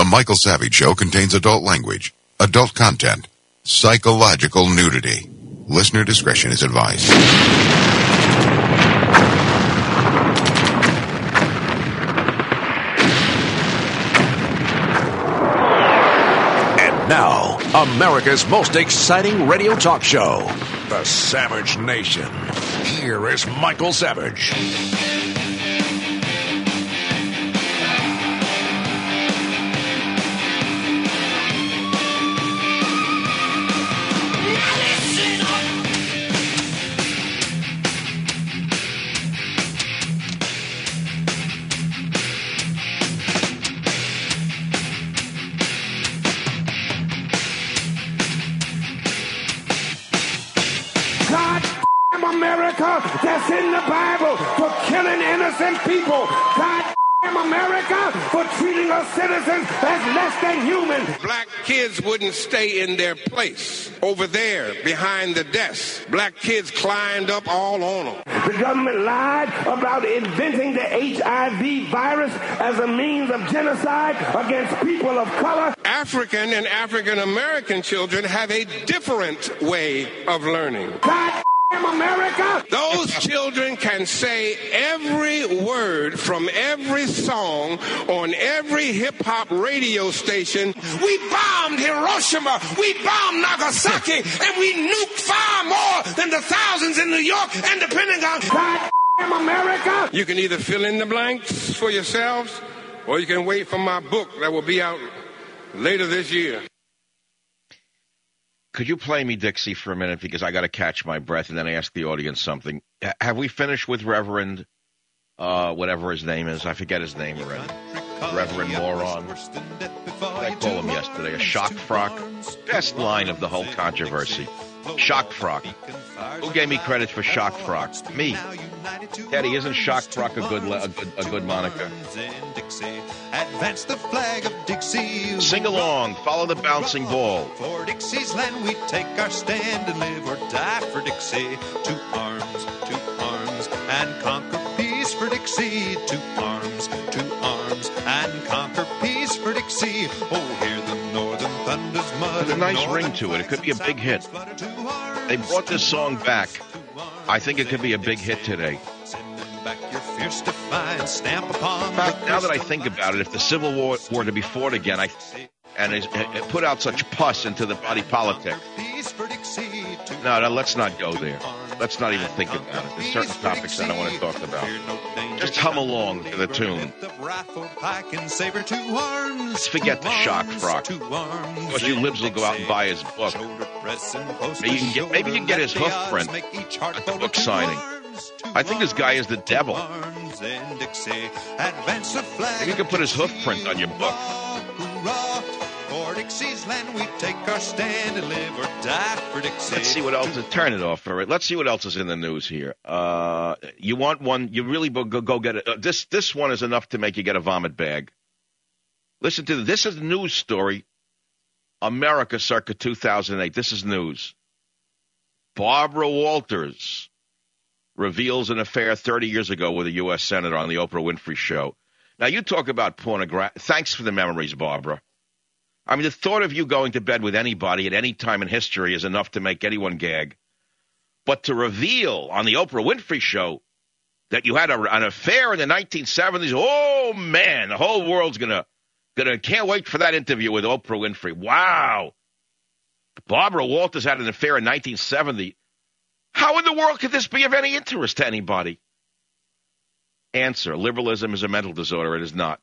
Michael Savage Show contains adult language, adult content, psychological nudity. Listener discretion is advised. And now, America's most exciting radio talk show, The Savage Nation. Here is Michael Savage. That's in the Bible for killing innocent people. God damn America for treating us citizens as less than human. Black kids wouldn't stay in their place over there behind the desk. Black kids climbed up all on them. The government lied about inventing the HIV virus as a means of genocide against people of color. African and African American children have a different way of learning. God America. Those children can say every word from every song on every hip-hop radio station. We bombed Hiroshima, we bombed Nagasaki, and we nuked far more than the thousands in New York and the Pentagon. God America. You can either fill in the blanks for yourselves, or you can wait for my book that will be out later this year. Could you play me, Dixie, for a minute? Because I got to catch my breath and then ask the audience something. Have we finished with Reverend, whatever his name is? I forget his name already. Reverend Moron. I called him yesterday. A shock frock. Best line of the whole controversy. Shock frock. Who gave me credit for shock frock? Me. Daddy, isn't shock frock a good moniker? Advance the flag of Dixie. Sing along. Follow the bouncing ball. For Dixie's land we take our stand and live or die for Dixie. To arms, and conquer peace for Dixie. To arms, and conquer peace for Dixie. Oh, hear the northern thunders mud. There's a nice ring to it. It could be a big hit. They brought this song back. I think it could be a big hit today. In fact, now that I think about it, if the Civil War were to be fought again, and it put out such pus into the body politic. No, let's not go there. Let's not even think about it. There's certain topics I don't want to talk about. Just hum along to the tune. Let's forget the shock frock. Because you libs will go out and buy his book. Maybe you can get his hoof print at the book signing. I think this guy is the devil. Maybe you can put his hoof print on your book. Let's see what else. Turn it off. All right. Let's see what else is in the news here. You want one? You really go get it. This one is enough to make you get a vomit bag. Listen to this. This is a news story. America circa 2008. This is news. Barbara Walters reveals an affair 30 years ago with a U.S. Senator on the Oprah Winfrey Show. Now, you talk about pornography. Thanks for the memories, Barbara. I mean, the thought of you going to bed with anybody at any time in history is enough to make anyone gag. But to reveal on the Oprah Winfrey Show that you had an affair in the 1970s, oh, man, the whole world's gonna can't wait for that interview with Oprah Winfrey. Wow. Barbara Walters had an affair in 1970. How in the world could this be of any interest to anybody? Answer, liberalism is a mental disorder. It is not.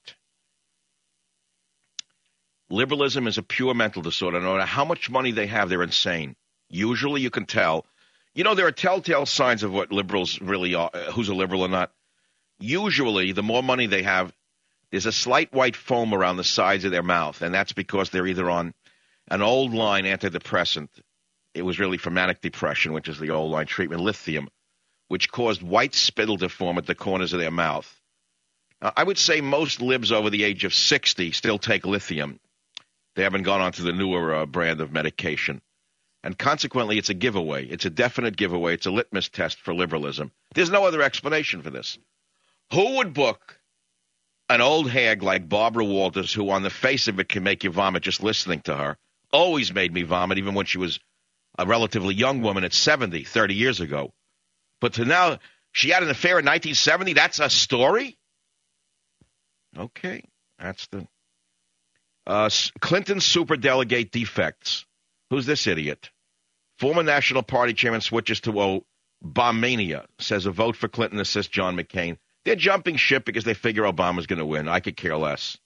Liberalism is a pure mental disorder. No matter how much money they have, they're insane. Usually you can tell. You know, there are telltale signs of what liberals really are, who's a liberal or not. Usually, the more money they have, there's a slight white foam around the sides of their mouth, and that's because they're either on an old line antidepressant. It was really for manic depression, which is the old line treatment, lithium, which caused white spittle to form at the corners of their mouth. I would say most libs over the age of 60 still take lithium. They haven't gone on to the newer brand of medication. And consequently, it's a giveaway. It's a definite giveaway. It's a litmus test for liberalism. There's no other explanation for this. Who would book an old hag like Barbara Walters, who on the face of it can make you vomit just listening to her, always made me vomit, even when she was a relatively young woman at 70, 30 years ago. But to now, she had an affair in 1970, that's a story? Okay, that's the... Clinton superdelegate defects. Who's this idiot? Former National Party chairman switches to Obamania, says a vote for Clinton assists John McCain. They're jumping ship because they figure Obama's going to win. I could care less.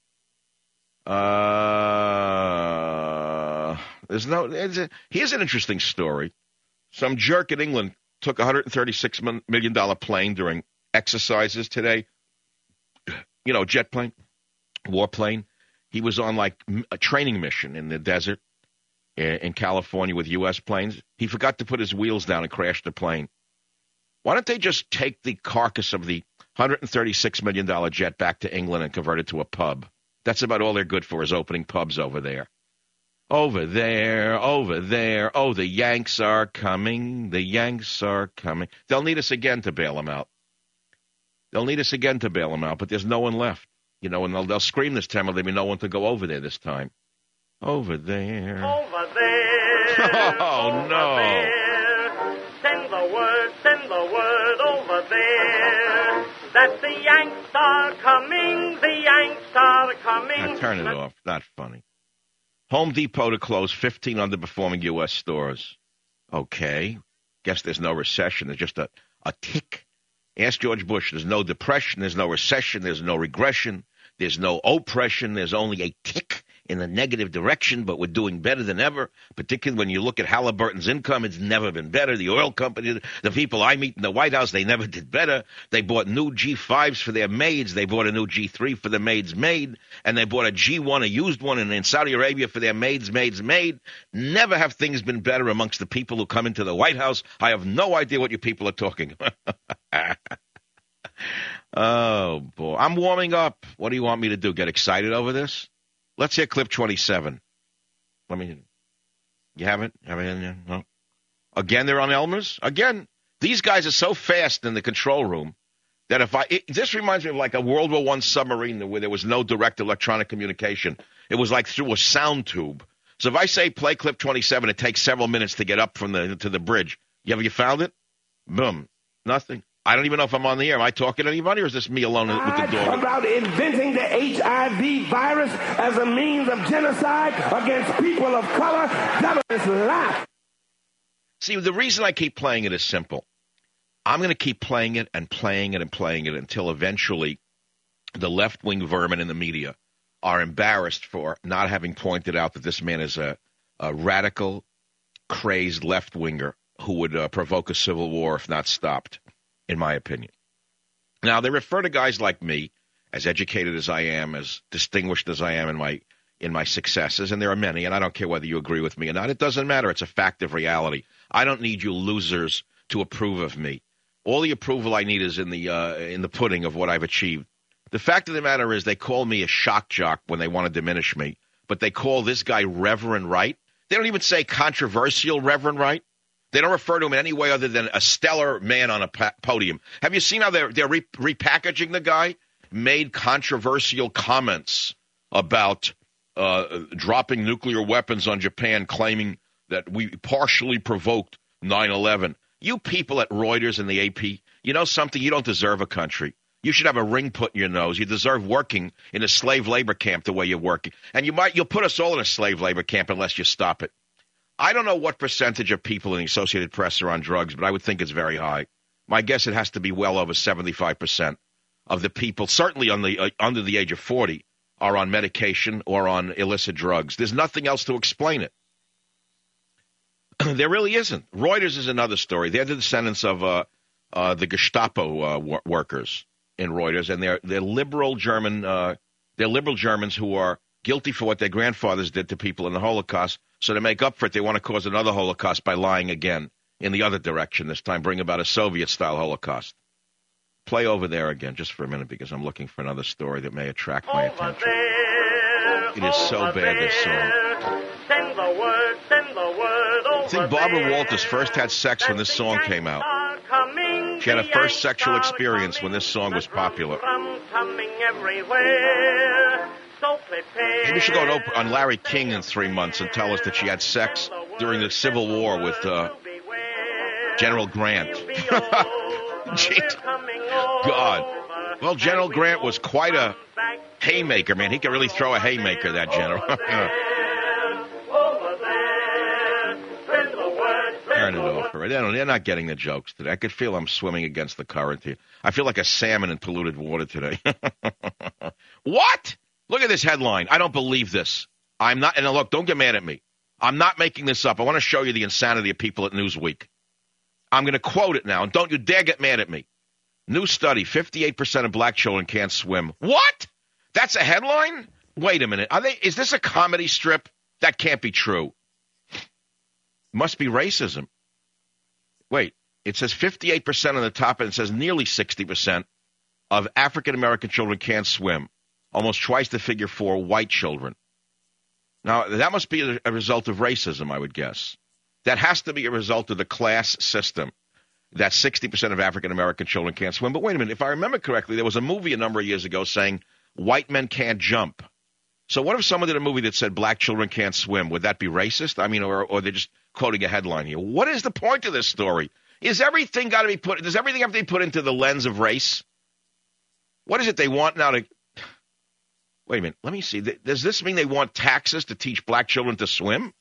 Here's an interesting story. Some jerk in England took a $136 million plane during exercises today. You know, jet plane, warplane. He was on like a training mission in the desert in California with U.S. planes. He forgot to put his wheels down and crashed the plane. Why don't they just take the carcass of the $136 million jet back to England and convert it to a pub? That's about all they're good for, is opening pubs over there. Over there, over there. Oh, the Yanks are coming. The Yanks are coming. They'll need us again to bail them out. They'll need us again to bail them out, but there's no one left. You know, and they'll scream this time, there'll be no one to go over there this time. Over there. Over there. Oh, over no. There. Send the word over there. That the Yanks are coming, the Yanks are coming. Now, turn it off. Not funny. Home Depot to close 15 underperforming U.S. stores. Okay. Guess there's no recession. There's just a tick. Ask George Bush. There's no depression. There's no recession. There's no regression. There's no oppression. There's only a tick in the negative direction, but we're doing better than ever, particularly when you look at Halliburton's income. It's never been better. The oil company, the people I meet in the White House, they never did better. They bought new G5s for their maids. They bought a new G3 for the maid's maid, and they bought a G1, a used one, in Saudi Arabia for their maid's maid. Never have things been better amongst the people who come into the White House. I have no idea what you people are talking about. Oh, boy. I'm warming up. What do you want me to do, get excited over this? Let's hear clip 27. You haven't? No. Again, they're on Elmer's? Again, these guys are so fast in the control room that this reminds me of like a World War I submarine where there was no direct electronic communication. It was like through a sound tube. So if I say play clip 27, it takes several minutes to get up to the bridge. Have you found it? Boom. Nothing. I don't even know if I'm on the air. Am I talking to anybody, or is this me alone with the door? About inventing the HIV virus as a means of genocide against people of color. That is lie. See, the reason I keep playing it is simple. I'm going to keep playing it and playing it and playing it until eventually the left-wing vermin in the media are embarrassed for not having pointed out that this man is a radical, crazed left-winger who would provoke a civil war if not stopped, in my opinion. Now, they refer to guys like me, as educated as I am, as distinguished as I am in my successes, and there are many, and I don't care whether you agree with me or not. It doesn't matter. It's a fact of reality. I don't need you losers to approve of me. All the approval I need is in the pudding of what I've achieved. The fact of the matter is they call me a shock jock when they want to diminish me, but they call this guy Reverend Wright. They don't even say controversial Reverend Wright. They don't refer to him in any way other than a stellar man on a podium. Have you seen how they're repackaging the guy? Made controversial comments about dropping nuclear weapons on Japan, claiming that we partially provoked 9/11. You people at Reuters and the AP, you know something? You don't deserve a country. You should have a ring put in your nose. You deserve working in a slave labor camp the way you're working. And you'll put us all in a slave labor camp unless you stop it. I don't know what percentage of people in the Associated Press are on drugs, but I would think it's very high. My guess it has to be well over 75% of the people, certainly under the age of 40, are on medication or on illicit drugs. There's nothing else to explain it. There really isn't. Reuters is another story. They're the descendants of the Gestapo workers in Reuters, and they're liberal Germans who are guilty for what their grandfathers did to people in the Holocaust. So to make up for it, they want to cause another Holocaust by lying again in the other direction, this time bring about a Soviet-style Holocaust. Play over there again just for a minute because I'm looking for another story that may attract my attention. It is so bad, this song. Send the word over I think Barbara Walters first had sex when this song came out. Coming, She had a first sexual experience when this song was popular. Coming everywhere. So prepare. Maybe we should go on Larry King in 3 months and tell us that she had sex during the Civil War with General Grant. God. Well, General Grant was quite a haymaker, man. He could really throw a haymaker, that general. Turn it off. They're not getting the jokes today. I could feel I'm swimming against the current here. I feel like a salmon in polluted water today. What? Look at this headline. I don't believe this. I'm not, and look, don't get mad at me. I'm not making this up. I want to show you the insanity of people at Newsweek. I'm going to quote it now, and don't you dare get mad at me. New study, 58% of black children can't swim. What? That's a headline? Wait a minute. Is this a comedy strip? That can't be true. Must be racism. Wait, it says 58% on the top, and it says nearly 60% of African-American children can't swim. Almost twice the figure for white children. Now, that must be a result of racism, I would guess. That has to be a result of the class system, that 60% of African-American children can't swim. But wait a minute, if I remember correctly, there was a movie a number of years ago saying white men can't jump. So what if someone did a movie that said black children can't swim? Would that be racist? I mean, or they're just quoting a headline here. What is the point of this story? Does everything have to be put into the lens of race? What is it they want now to... Wait a minute, let me see. Does this mean they want taxes to teach black children to swim?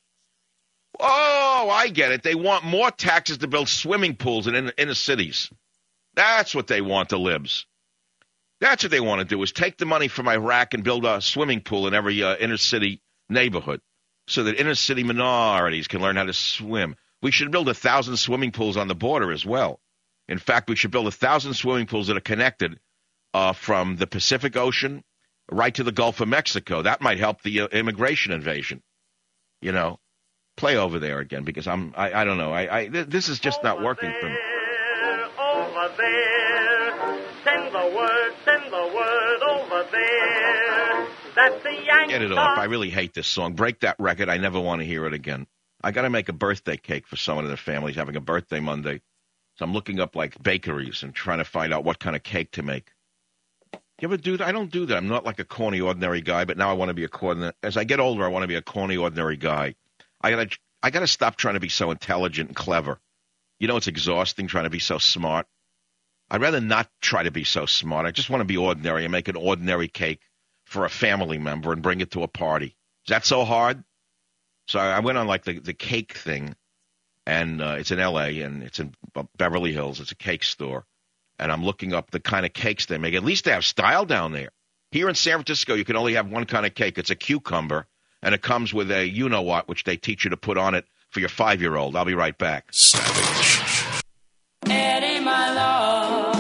Oh, I get it. They want more taxes to build swimming pools in inner cities. That's what they want, the libs. That's what they want to do, is take the money from Iraq and build a swimming pool in every inner city neighborhood so that inner city minorities can learn how to swim. We should build 1,000 swimming pools on the border as well. In fact, we should build 1,000 swimming pools that are connected from the Pacific Ocean right to the Gulf of Mexico. That might help the immigration invasion. You know, play over there again, because I don't know. This is just not working for me. Over there, send the word over there. That the Yankees. Get it off. I really hate this song. Break that record. I never want to hear it again. I got to make a birthday cake for someone in the family having a birthday Monday. So I'm looking up like bakeries and trying to find out what kind of cake to make. You ever do that? I don't do that. I'm not like a corny, ordinary guy, but now I want to be a corny. As I get older, I want to be a corny, ordinary guy. I gotta stop trying to be so intelligent and clever. You know, it's exhausting trying to be so smart. I'd rather not try to be so smart. I just want to be ordinary and make an ordinary cake for a family member and bring it to a party. Is that so hard? So I went on like the cake thing, and it's in L.A., and it's in Beverly Hills. It's a cake store. And I'm looking up the kind of cakes they make. At least they have style down there. Here in San Francisco, you can only have one kind of cake. It's a cucumber, and it comes with a you-know-what, which they teach you to put on it for your 5-year-old. I'll be right back. Savage. Eddie, my love,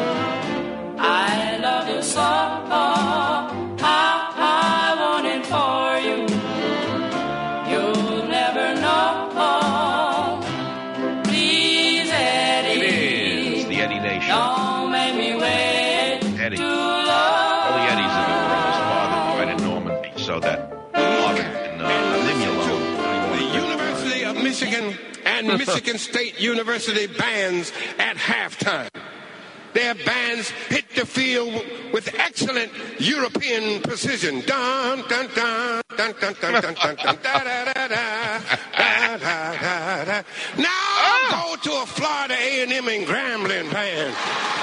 I love you so. I want it for you. You'll never know. Please, Eddie. It is the Eddie Nation. Don't make me wait. Eddie. Too long. All the Eddies in the world. His father died in Normandy, so that father can leave me alone. The University of Michigan and Michigan State University bands at halftime. Their bands hit the field with excellent European precision. Dun, dun, dun, dun, dun, dun, dun, dun, dun, da, da, da, da, da, da, da. Now go to a Florida A&M and Grambling band.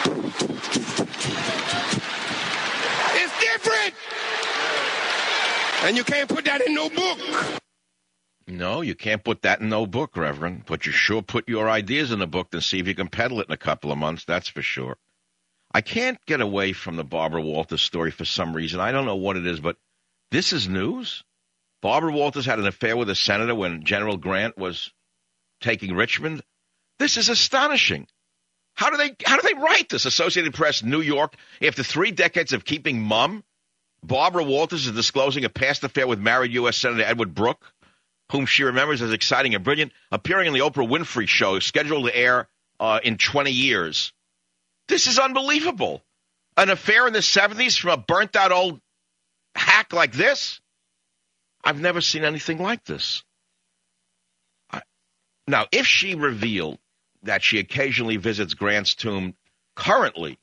It's different. And you can't put that in no book. No, you can't put that in no book, Reverend. But you sure put your ideas in the book and see if you can peddle it in a couple of months, that's for sure. I can't get away from the Barbara Walters story for some reason. I don't know what it is, but this is news. Barbara Walters had an affair with a senator when General Grant was taking Richmond. This is astonishing. How do they write this? Associated Press, New York, after 3 decades of keeping mum, Barbara Walters is disclosing a past affair with married U.S. Senator Edward Brooke, whom she remembers as exciting and brilliant, appearing on the Oprah Winfrey Show, scheduled to air in 20 years. This is unbelievable. An affair in the 70s from a burnt-out old hack like this? I've never seen anything like this. Now, if she revealed that she occasionally visits Grant's tomb currently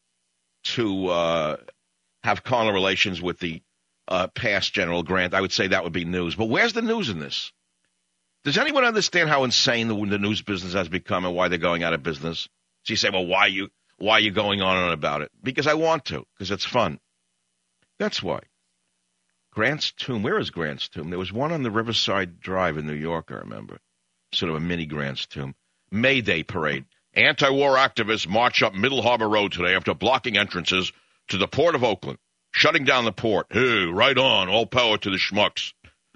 to have carnal relations with the past General Grant, I would say that would be news. But where's the news in this? Does anyone understand how insane the news business has become and why they're going out of business? So you say, well, why are you going on and about it? Because I want to, because it's fun. That's why. Grant's tomb. Where is Grant's tomb? There was one on the Riverside Drive in New York, I remember. Sort of a mini Grant's tomb. May Day parade. Anti-war activists march up Middle Harbor Road today after blocking entrances to the Port of Oakland, shutting down the port. Hey, right on. All power to the schmucks.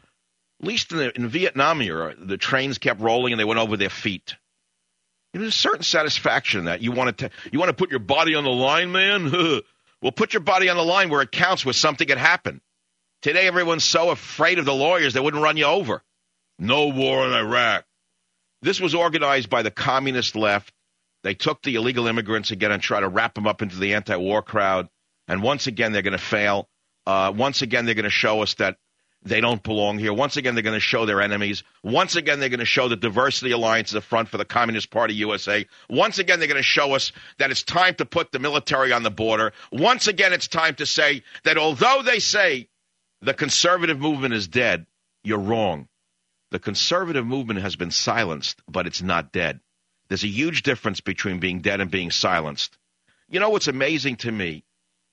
At least in Vietnam era, the trains kept rolling and they went over their feet. There's a certain satisfaction in that. You want to put your body on the line, man? Well, put your body on the line where it counts, where something could happen. Today, everyone's so afraid of the lawyers they wouldn't run you over. No war in Iraq. This was organized by the communist left. They took the illegal immigrants again and tried to wrap them up into the anti-war crowd. And once again, they're going to fail. Once again, they're going to show us that they don't belong here. Once again, they're going to show their enemies. Once again, they're going to show the Diversity Alliance is the front for the Communist Party USA. Once again, they're going to show us that it's time to put the military on the border. Once again, it's time to say that although they say the conservative movement is dead, you're wrong. The conservative movement has been silenced, but it's not dead. There's a huge difference between being dead and being silenced. You know what's amazing to me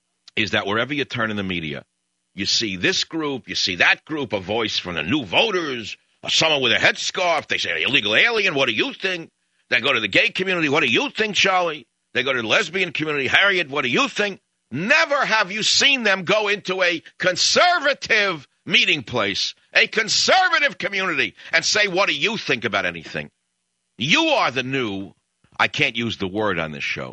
is that wherever you turn in the media, you see this group, you see that group, a voice from the New Voters, someone with a headscarf. They say, illegal alien, what do you think? They go to the gay community, what do you think, Charlie? They go to the lesbian community, Harriet, what do you think? Never have you seen them go into a conservative meeting place, a conservative community, and say, what do you think about anything? You are the new, I can't use the word on this show.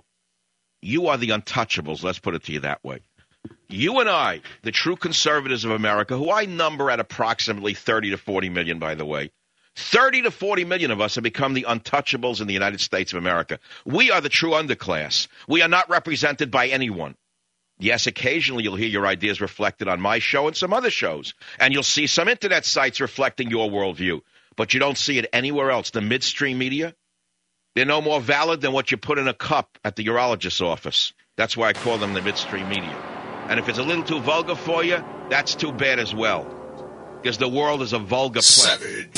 You are the untouchables, let's put it to you that way. You and I, the true conservatives of America, who I number at approximately 30 to 40 million, by the way, 30 to 40 million of us have become the untouchables in the United States of America. We are the true underclass. We are not represented by anyone. Yes, occasionally you'll hear your ideas reflected on my show and some other shows, and you'll see some internet sites reflecting your worldview, but you don't see it anywhere else. The midstream media, they're no more valid than what you put in a cup at the urologist's office. That's why I call them the midstream media. And if it's a little too vulgar for you, that's too bad as well, because the world is a vulgar place. Savage.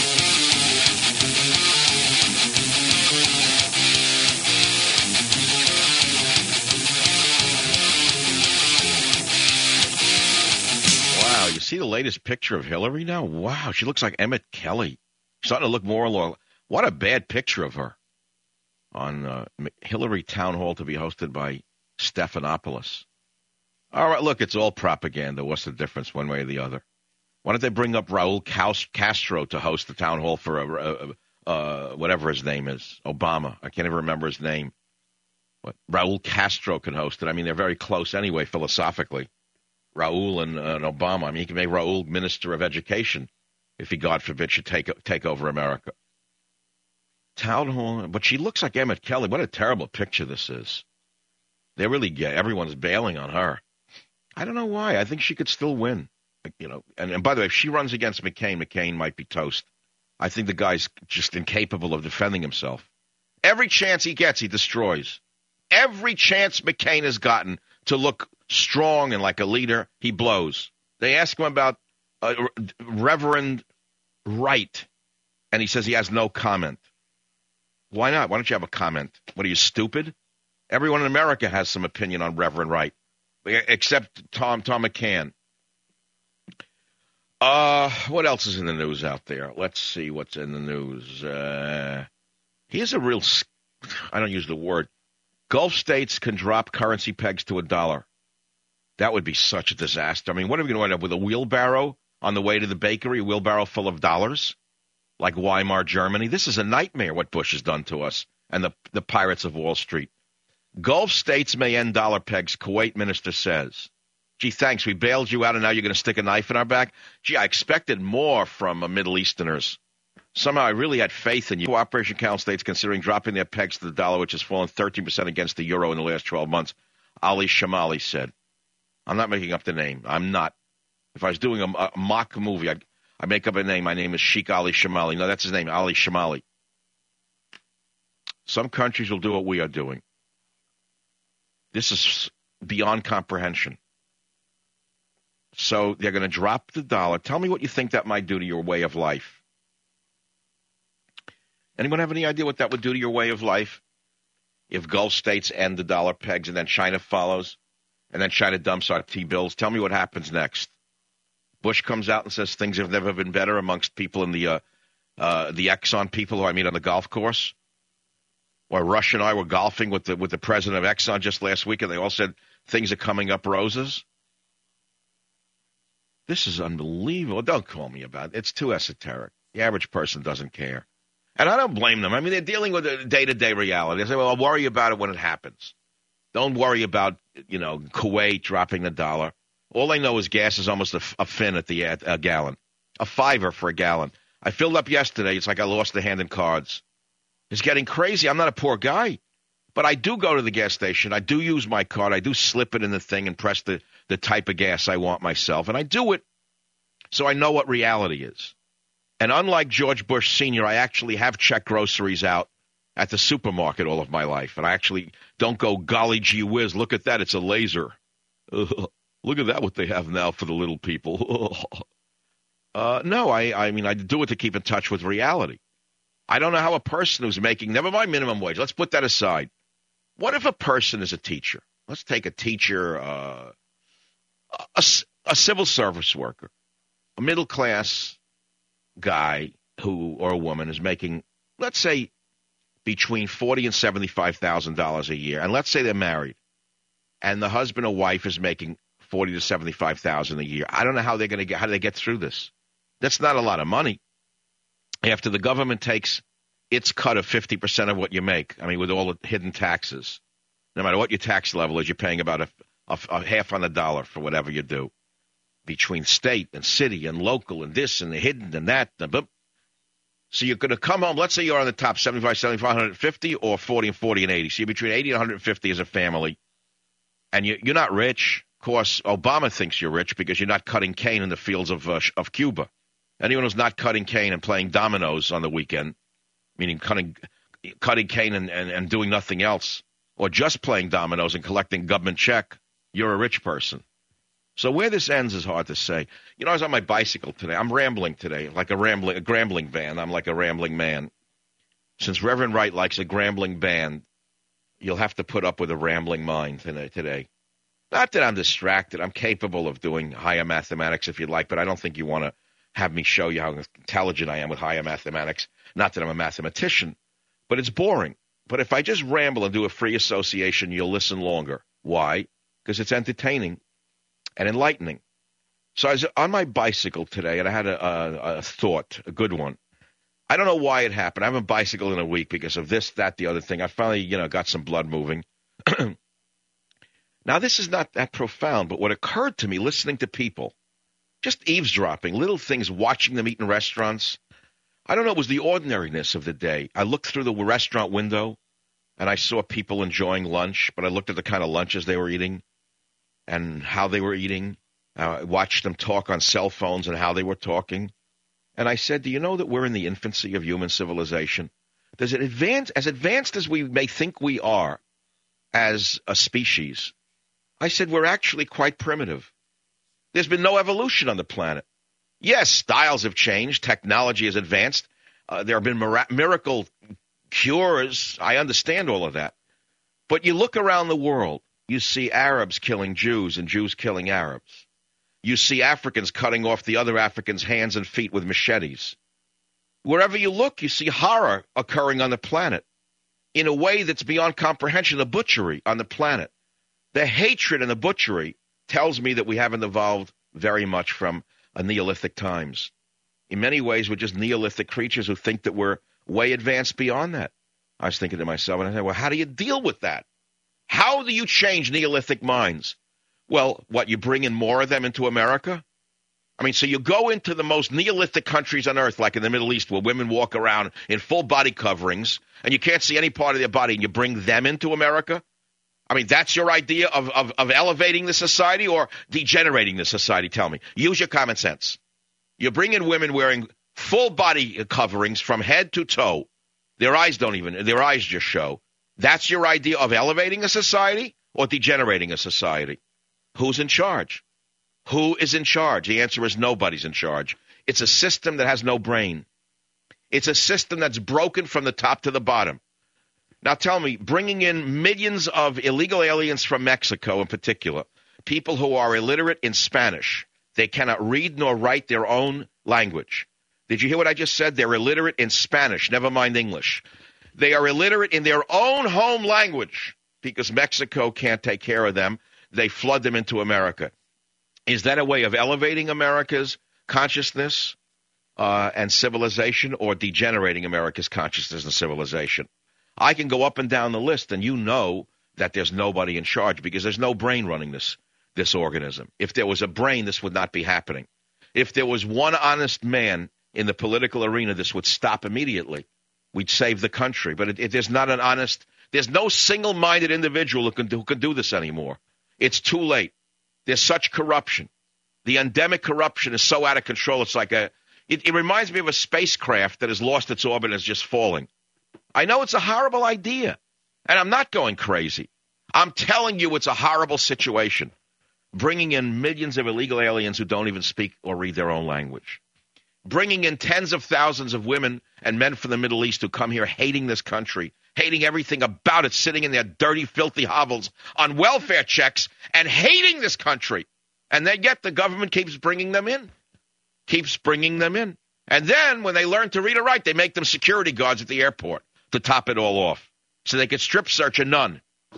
Wow, you see the latest picture of Hillary now? Wow, she looks like Emmett Kelly. She's starting to look more along. What a bad picture of her on Hillary Town Hall to be hosted by Stephanopoulos. All right, look, it's all propaganda. What's the difference one way or the other? Why don't they bring up Raul Castro to host the town hall for whatever his name is, Obama? I can't even remember his name. But Raul Castro can host it. I mean, they're very close anyway, philosophically. Raul and Obama. I mean, he can make Raul Minister of Education if he, God forbid, should take over America. Town hall, but she looks like Emmett Kelly. What a terrible picture this is. They really get everyone's bailing on her. I don't know why. I think she could still win. You know, and by the way, if she runs against McCain, McCain might be toast. I think the guy's just incapable of defending himself. Every chance he gets, he destroys. Every chance McCain has gotten to look strong and like a leader, he blows. They ask him about Reverend Wright, and he says he has no comment. Why not? Why don't you have a comment? What, are you stupid? Everyone in America has some opinion on Reverend Wright, except Tom McCann. What else is in the news out there? Let's see what's in the news. Here's a real, I don't use the word. Gulf states can drop currency pegs to $1. That would be such a disaster. I mean, what are we going to end up with, a wheelbarrow on the way to the bakery, a wheelbarrow full of dollars, like Weimar Germany? This is a nightmare, what Bush has done to us and the pirates of Wall Street. Gulf states may end dollar pegs, Kuwait minister says. Gee, thanks, we bailed you out and now you're going to stick a knife in our back? Gee, I expected more from Middle Easterners. Somehow I really had faith in you. Operation Council states considering dropping their pegs to the dollar, which has fallen 13% against the euro in the last 12 months, Ali Shamali said. I'm not making up the name. I'm not. If I was doing a mock movie, I make up a name. My name is Sheikh Ali Shamali. No, that's his name, Ali Shamali. Some countries will do what we are doing. This is beyond comprehension. So they're going to drop the dollar. Tell me what you think that might do to your way of life. Anyone have any idea what that would do to your way of life? If Gulf states end the dollar pegs and then China follows, and then China dumps our T-bills, tell me what happens next. Bush comes out and says things have never been better amongst people in the Exxon people who I meet on the golf course. Or Rush and I were golfing with the president of Exxon just last week, and they all said things are coming up roses. This is unbelievable. Don't call me about it. It's too esoteric. The average person doesn't care. And I don't blame them. I mean, they're dealing with a day-to-day reality. I say, well, I'll worry about it when it happens. Don't worry about, Kuwait dropping the dollar. All I know is gas is almost a fin at a gallon. A $5 for a gallon. I filled up yesterday. It's like I lost the hand in cards. It's getting crazy. I'm not a poor guy. But I do go to the gas station. I do use my card. I do slip it in the thing and press the type of gas I want myself. And I do it so I know what reality is. And unlike George Bush Sr., I actually have checked groceries out at the supermarket all of my life. And I actually don't go, golly gee whiz, look at that, it's a laser. Look at that, what they have now for the little people. No, I mean, I do it to keep in touch with reality. I don't know how a person who's making, never mind minimum wage, let's put that aside. What if a person is a teacher? Let's take a teacher, a civil service worker, a middle-class guy or a woman is making, let's say, between $40,000 and $75,000 a year, and let's say they're married, and the husband or wife is making $40,000 to $75,000 a year. I don't know how they're going to how do they get through this? That's not a lot of money. After the government takes its cut of 50% of what you make, I mean, with all the hidden taxes, no matter what your tax level is, you're paying about a half on the dollar for whatever you do, between state and city and local and this and the hidden and that. So you're going to come home, let's say you're on the top 75, 75, 150, or 40 and 40 and 80. So you're between 80 and 150 as a family, and you're not rich. Of course, Obama thinks you're rich because you're not cutting cane in the fields of Cuba. Anyone who's not cutting cane and playing dominoes on the weekend, meaning cutting cane and doing nothing else, or just playing dominoes and collecting government check, you're a rich person. So where this ends is hard to say. I was on my bicycle today. I'm rambling today, like a grambling band. I'm like a rambling man. Since Reverend Wright likes a grambling band, you'll have to put up with a rambling mind today. Not that I'm distracted. I'm capable of doing higher mathematics if you'd like, but I don't think you want to have me show you how intelligent I am with higher mathematics. Not that I'm a mathematician, but it's boring. But if I just ramble and do a free association, you'll listen longer. Why? Because it's entertaining and enlightening. So I was on my bicycle today, and I had a thought, a good one. I don't know why it happened. I haven't bicycled in a week because of this, that, the other thing. I finally, got some blood moving. Now, this is not that profound, but what occurred to me listening to people, just eavesdropping, little things, watching them eat in restaurants. I don't know, it was the ordinariness of the day. I looked through the restaurant window, and I saw people enjoying lunch, but I looked at the kind of lunches they were eating and how they were eating. I watched them talk on cell phones and how they were talking. And I said, do you know that we're in the infancy of human civilization? Does it advance, as advanced as we may think we are as a species? I said, we're actually quite primitive. There's been no evolution on the planet. Yes, styles have changed. Technology has advanced. There have been miracle cures. I understand all of that. But you look around the world, you see Arabs killing Jews and Jews killing Arabs. You see Africans cutting off the other Africans' hands and feet with machetes. Wherever you look, you see horror occurring on the planet in a way that's beyond comprehension, the butchery on the planet. The hatred and the butchery tells me that we haven't evolved very much from Neolithic times. In many ways, we're just Neolithic creatures who think that we're way advanced beyond that. I was thinking to myself, and I said, well, how do you deal with that? How do you change Neolithic minds? Well, what, you bring in more of them into America? I mean, so you go into the most Neolithic countries on earth, like in the Middle East, where women walk around in full body coverings, and you can't see any part of their body, and you bring them into America? I mean, that's your idea of elevating the society or degenerating the society? Tell me. Use your common sense. You bring in women wearing full body coverings from head to toe. Their eyes just show. That's your idea of elevating a society or degenerating a society? Who's in charge? Who is in charge? The answer is nobody's in charge. It's a system that has no brain. It's a system that's broken from the top to the bottom. Now tell me, bringing in millions of illegal aliens from Mexico in particular, people who are illiterate in Spanish, they cannot read nor write their own language. Did you hear what I just said? They're illiterate in Spanish, never mind English. They are illiterate in their own home language because Mexico can't take care of them. They flood them into America. Is that a way of elevating America's consciousness and civilization, or degenerating America's consciousness and civilization? I can go up and down the list, and you know that there's nobody in charge because there's no brain running this organism. If there was a brain, this would not be happening. If there was one honest man in the political arena, this would stop immediately. We'd save the country. But there's not an honest, there's no single-minded individual who can do this anymore. It's too late. There's such corruption. The endemic corruption is so out of control. It's like it reminds me of a spacecraft that has lost its orbit and is just falling. I know it's a horrible idea, and I'm not going crazy. I'm telling you it's a horrible situation. Bringing in millions of illegal aliens who don't even speak or read their own language. Bringing in tens of thousands of women and men from the Middle East who come here hating this country, hating everything about it, sitting in their dirty, filthy hovels on welfare checks and hating this country. And then yet the government keeps bringing them in. And then when they learn to read or write, they make them security guards at the airport to top it all off. So they could strip search a nun.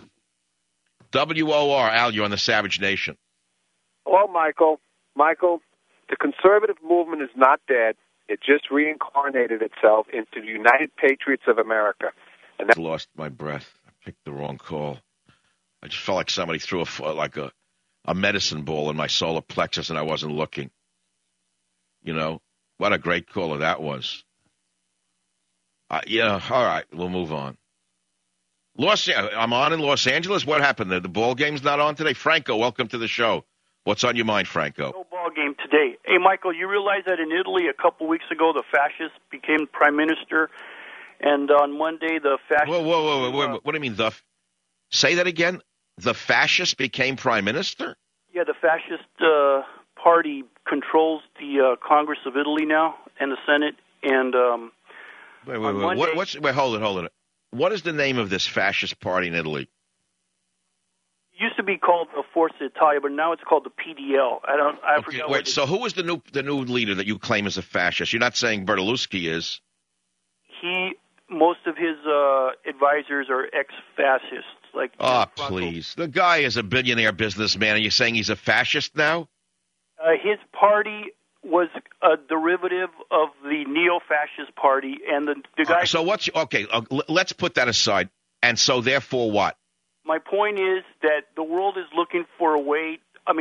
WOR, Al, you're on the Savage Nation. Hello, Michael. Michael, the conservative movement is not dead. It just reincarnated itself into the United Patriots of America. And I lost my breath. I picked the wrong call. I just felt like somebody threw a medicine ball in my solar plexus and I wasn't looking. You know, what a great caller that was. Yeah, all right, we'll move on. I'm on in Los Angeles. What happened there? The ball game's not on today? Franco, welcome to the show. What's on your mind, Franco? No ball game today. Hey, Michael, you realize that in Italy a couple weeks ago the fascists became prime minister, and on Monday the fascists... Whoa. What do you mean, say that again? The fascists became prime minister? Yeah, the fascist party controls the Congress of Italy now and the Senate, and... Wait, hold it. What is the name of this fascist party in Italy? It used to be called Forza Italia, but now it's called the PDL. I forgot. Wait, so who is the new leader that you claim is a fascist? You're not saying Berlusconi is? Most of his advisors are ex-fascists. Please. The guy is a billionaire businessman, and you're saying he's a fascist now? His party was a derivative of the neo-fascist party, and the guy... So what's... Okay, let's put that aside. And so therefore what? My point is that the world is looking for a way...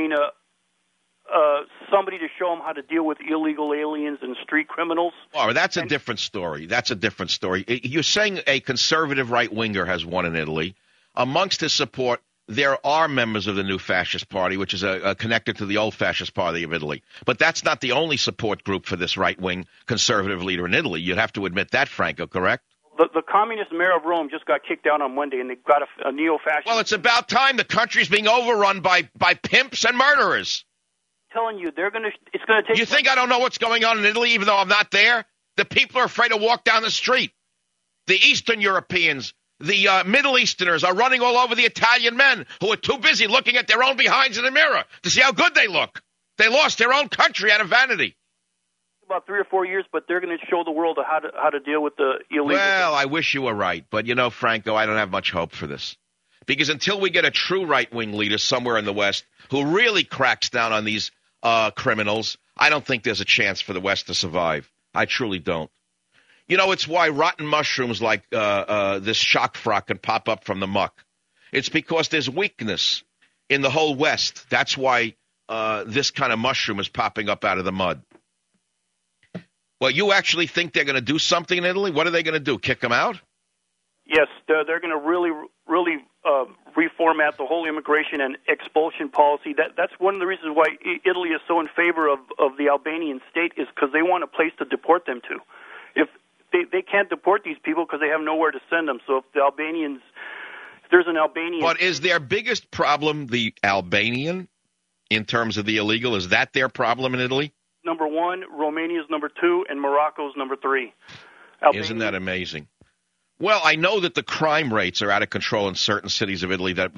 somebody to show them how to deal with illegal aliens and street criminals. Oh, that's a different story. You're saying a conservative right-winger has won in Italy. Amongst his support, there are members of the new fascist party, which is connected to the old fascist party of Italy. But that's not the only support group for this right-wing conservative leader in Italy. You'd have to admit that, Franco, correct? The communist mayor of Rome just got kicked out on Monday, and they got a neo-fascist... Well, it's about time. The country's being overrun by pimps and murderers. I'm telling you, it's going to take... You think I don't know what's going on in Italy, even though I'm not there? The people are afraid to walk down the street. The Eastern Europeans... The Middle Easterners are running all over the Italian men who are too busy looking at their own behinds in the mirror to see how good they look. They lost their own country out of vanity. About 3 or 4 years, but they're going to show the world how to deal with the illegal. Well, I wish you were right, but you know, Franco, I don't have much hope for this. Because until we get a true right-wing leader somewhere in the West who really cracks down on these criminals, I don't think there's a chance for the West to survive. I truly don't. You know, it's why rotten mushrooms like this shock frock can pop up from the muck. It's because there's weakness in the whole West. That's why this kind of mushroom is popping up out of the mud. Well, you actually think they're going to do something in Italy? What are they going to do, kick them out? Yes, they're going to really reformat the whole immigration and expulsion policy. That's one of the reasons why Italy is so in favor of the Albanian state, is because they want a place to deport them to. If they can't deport these people because they have nowhere to send them. So if there's an Albanian. But is their biggest problem the Albanian in terms of the illegal? Is that their problem in Italy? Number 1, Romania's number 2, and Morocco's number 3. Isn't that amazing? Well, I know that the crime rates are out of control in certain cities of Italy that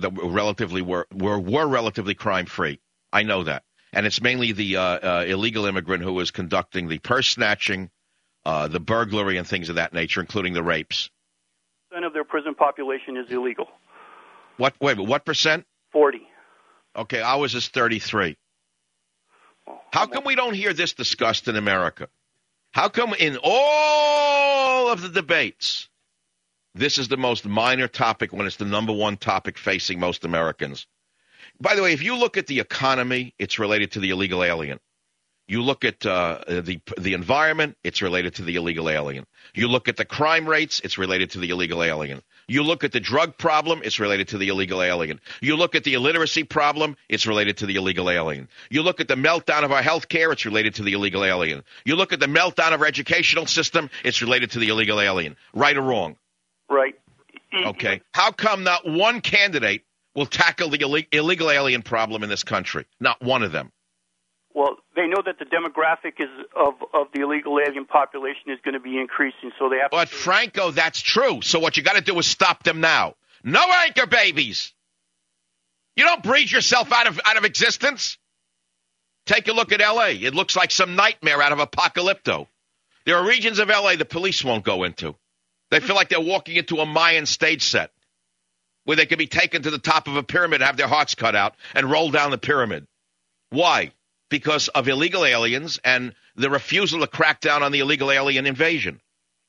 were relatively crime-free. I know that. And it's mainly the illegal immigrant who is conducting the purse snatching, the burglary, and things of that nature, including the rapes. Of their prison population is illegal. What percent? 40. Okay, ours is 33. How come we don't hear this discussed in America? How come in all of the debates, this is the most minor topic when it's the number one topic facing most Americans? By the way, if you look at the economy, it's related to the illegal alien. You look at the environment, it's related to the illegal alien. You look at the crime rates, it's related to the illegal alien. You look at the drug problem, it's related to the illegal alien. You look at the illiteracy problem, it's related to the illegal alien. You look at the meltdown of our health care, it's related to the illegal alien. You look at the meltdown of our educational system, it's related to the illegal alien. Right or wrong? Right. Okay. How come not one candidate will tackle the illegal alien problem in this country? Not one of them. Well, they know that the demographic of the illegal alien population is going to be increasing, so they have to... But, Franco, that's true. So what you got to do is stop them now. No anchor babies. You don't breed yourself out of existence. Take a look at L.A. It looks like some nightmare out of Apocalypto. There are regions of L.A. the police won't go into. They feel like they're walking into a Mayan stage set where they could be taken to the top of a pyramid and have their hearts cut out and roll down the pyramid. Why? Because of illegal aliens and the refusal to crack down on the illegal alien invasion.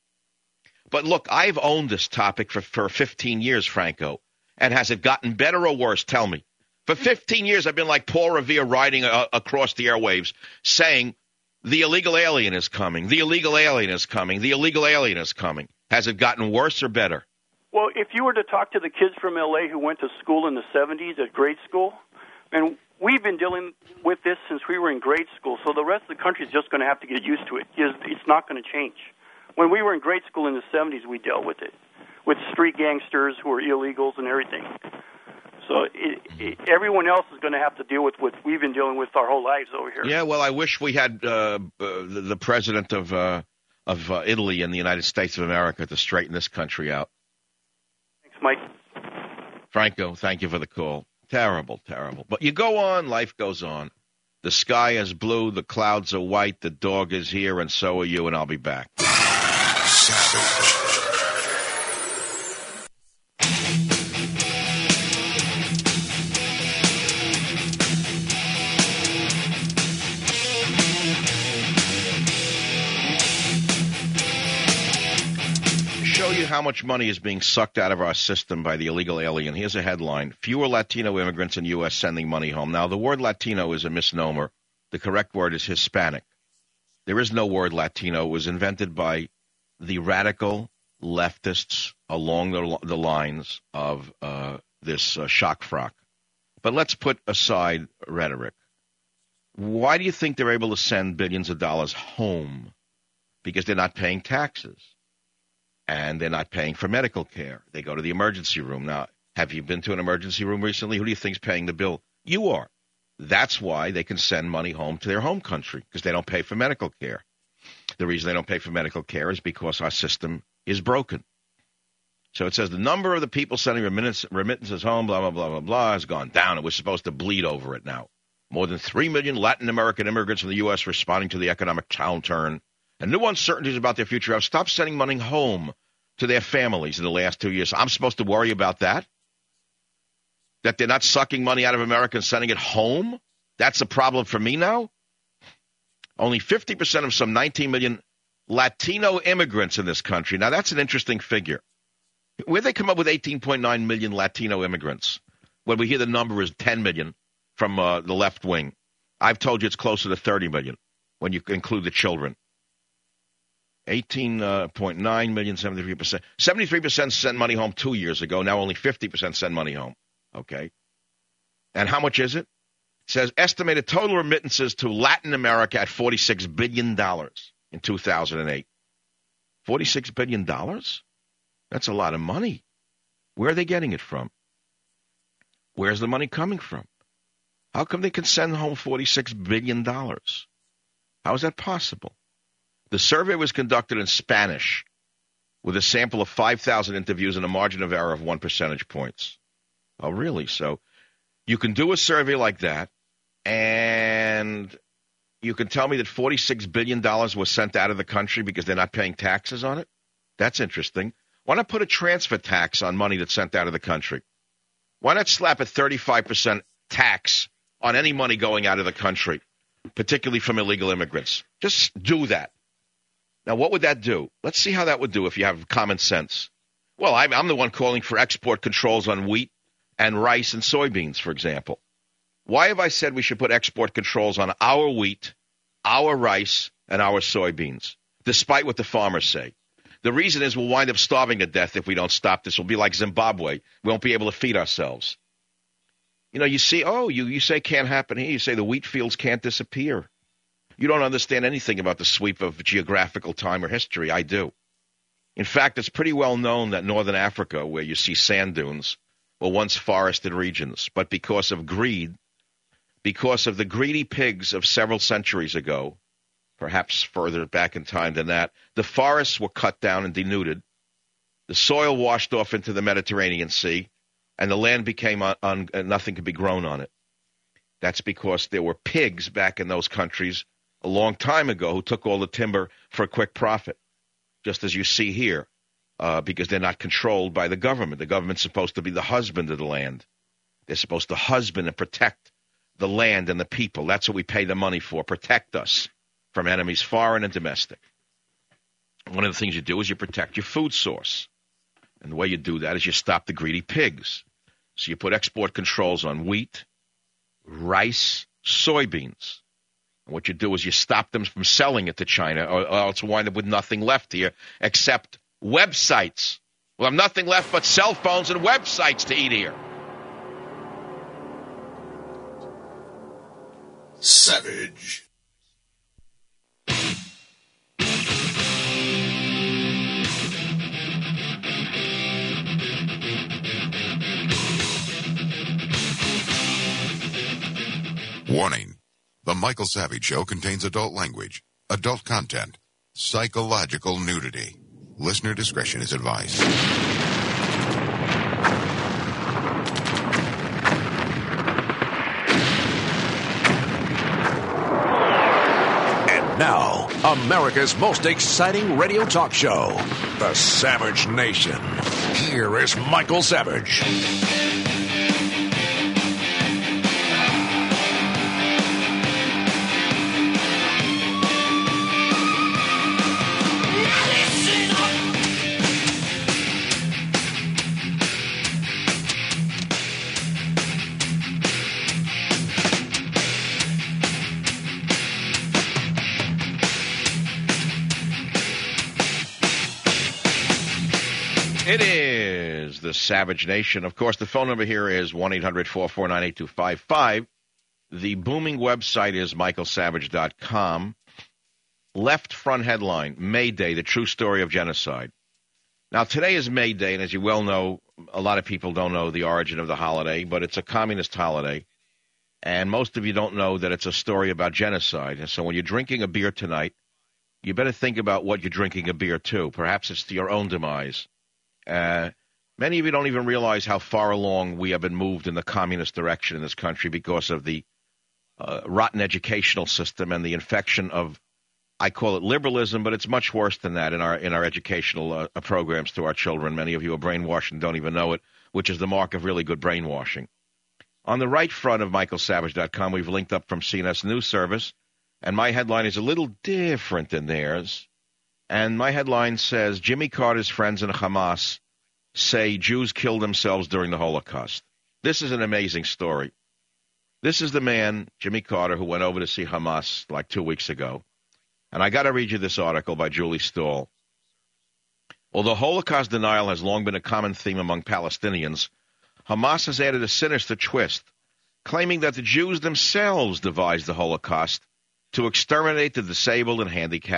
But look, I've owned this topic for 15 years, Franco. And has it gotten better or worse? Tell me. For 15 years, I've been like Paul Revere riding across the airwaves saying, the illegal alien is coming, the illegal alien is coming, the illegal alien is coming. Has it gotten worse or better? Well, if you were to talk to the kids from L.A. who went to school in the 70s at grade school, and we've been dealing with this since we were in grade school, so the rest of the country is just going to have to get used to it. It's not going to change. When we were in grade school in the 70s, we dealt with it, with street gangsters who were illegals and everything. So everyone else is going to have to deal with what we've been dealing with our whole lives over here. Yeah, well, I wish we had the president of Italy and the United States of America to straighten this country out. Thanks, Mike. Franco, thank you for the call. Terrible, terrible. But you go on, life goes on. The sky is blue, the clouds are white, the dog is here, and so are you, and I'll be back. Savage. Show you how much money is being sucked out of our system by the illegal alien. Here's a headline. Fewer Latino immigrants in U.S. sending money home. Now, the word Latino is a misnomer. The correct word is Hispanic. There is no word Latino. It was invented by the radical leftists along the lines of this shock frock. But let's put aside rhetoric. Why do you think they're able to send billions of dollars home? Because they're not paying taxes. And they're not paying for medical care. They go to the emergency room. Now, have you been to an emergency room recently? Who do you think's paying the bill? You are. That's why they can send money home to their home country, because they don't pay for medical care. The reason they don't pay for medical care is because our system is broken. So it says the number of the people sending remittances home, blah, blah, blah, blah, blah, has gone down. And we're supposed to bleed over it now. More than 3 million Latin American immigrants in the U.S. responding to the economic downturn and new uncertainties about their future have stopped sending money home to their families in the last 2 years. I'm supposed to worry about that? That they're not sucking money out of America and sending it home? That's a problem for me now? Only 50% of some 19 million Latino immigrants in this country. Now, that's an interesting figure. Where'd they come up with 18.9 million Latino immigrants when we hear the number is 10 million from the left wing? I've told you it's closer to 30 million when you include the children. 18.9 million, 73%. 73% sent money home 2 years ago. Now only 50% send money home. Okay. And how much is it? It says estimated total remittances to Latin America at $46 billion in 2008. $46 billion? That's a lot of money. Where are they getting it from? Where's the money coming from? How come they can send home $46 billion? How is that possible? The survey was conducted in Spanish with a sample of 5,000 interviews and a margin of error of 1 percentage points. Oh, really? So you can do a survey like that, and you can tell me that $46 billion was sent out of the country because they're not paying taxes on it? That's interesting. Why not put a transfer tax on money that's sent out of the country? Why not slap a 35% tax on any money going out of the country, particularly from illegal immigrants? Just do that. Now, what would that do? Let's see how that would do if you have common sense. Well, I'm the one calling for export controls on wheat and rice and soybeans, for example. Why have I said we should put export controls on our wheat, our rice, and our soybeans, despite what the farmers say? The reason is we'll wind up starving to death if we don't stop this. We'll be like Zimbabwe. We won't be able to feed ourselves. You know, you see, you say can't happen here. You say the wheat fields can't disappear. You don't understand anything about the sweep of geographical time or history. I do. In fact, it's pretty well known that northern Africa, where you see sand dunes, were once forested regions. But because of greed, because of the greedy pigs of several centuries ago, perhaps further back in time than that, the forests were cut down and denuded. The soil washed off into the Mediterranean Sea, and the land became nothing could be grown on it. That's because there were pigs back in those countries a long time ago who took all the timber for a quick profit, just as you see here, because they're not controlled by the government. The government's supposed to be the husband of the land. They're supposed to husband and protect the land and the people. That's what we pay the money for, protect us from enemies, foreign and domestic. One of the things you do is you protect your food source. And the way you do that is you stop the greedy pigs. So you put export controls on wheat, rice, soybeans. And what you do is you stop them from selling it to China, or else wind up with nothing left here except websites. We'll have nothing left but cell phones and websites to eat here. Savage. Warning. The Michael Savage Show contains adult language, adult content, psychological nudity. Listener discretion is advised. And now, America's most exciting radio talk show, The Savage Nation. Here is Michael Savage. It is the Savage Nation. Of course, the phone number here is 1-800-449-8255. The booming website is michaelsavage.com. Left front headline, May Day, the true story of genocide. Now, today is May Day, and as you well know, a lot of people don't know the origin of the holiday, but it's a communist holiday. And most of you don't know that it's a story about genocide. And so when you're drinking a beer tonight, you better think about what you're drinking a beer to. Perhaps it's to your own demise. Many of you don't even realize how far along we have been moved in the communist direction in this country because of the rotten educational system and the infection of, I call it liberalism, but it's much worse than that in our educational programs to our children. Many of you are brainwashed and don't even know it, which is the mark of really good brainwashing. On the right front of michaelsavage.com, we've linked up from CNS News Service, and my headline is a little different than theirs. And my headline says, Jimmy Carter's friends in Hamas say Jews killed themselves during the Holocaust. This is an amazing story. This is the man, Jimmy Carter, who went over to see Hamas like 2 weeks ago. And I got to read you this article by Julie Stahl. Although Holocaust denial has long been a common theme among Palestinians, Hamas has added a sinister twist, claiming that the Jews themselves devised the Holocaust to exterminate the disabled and handicapped,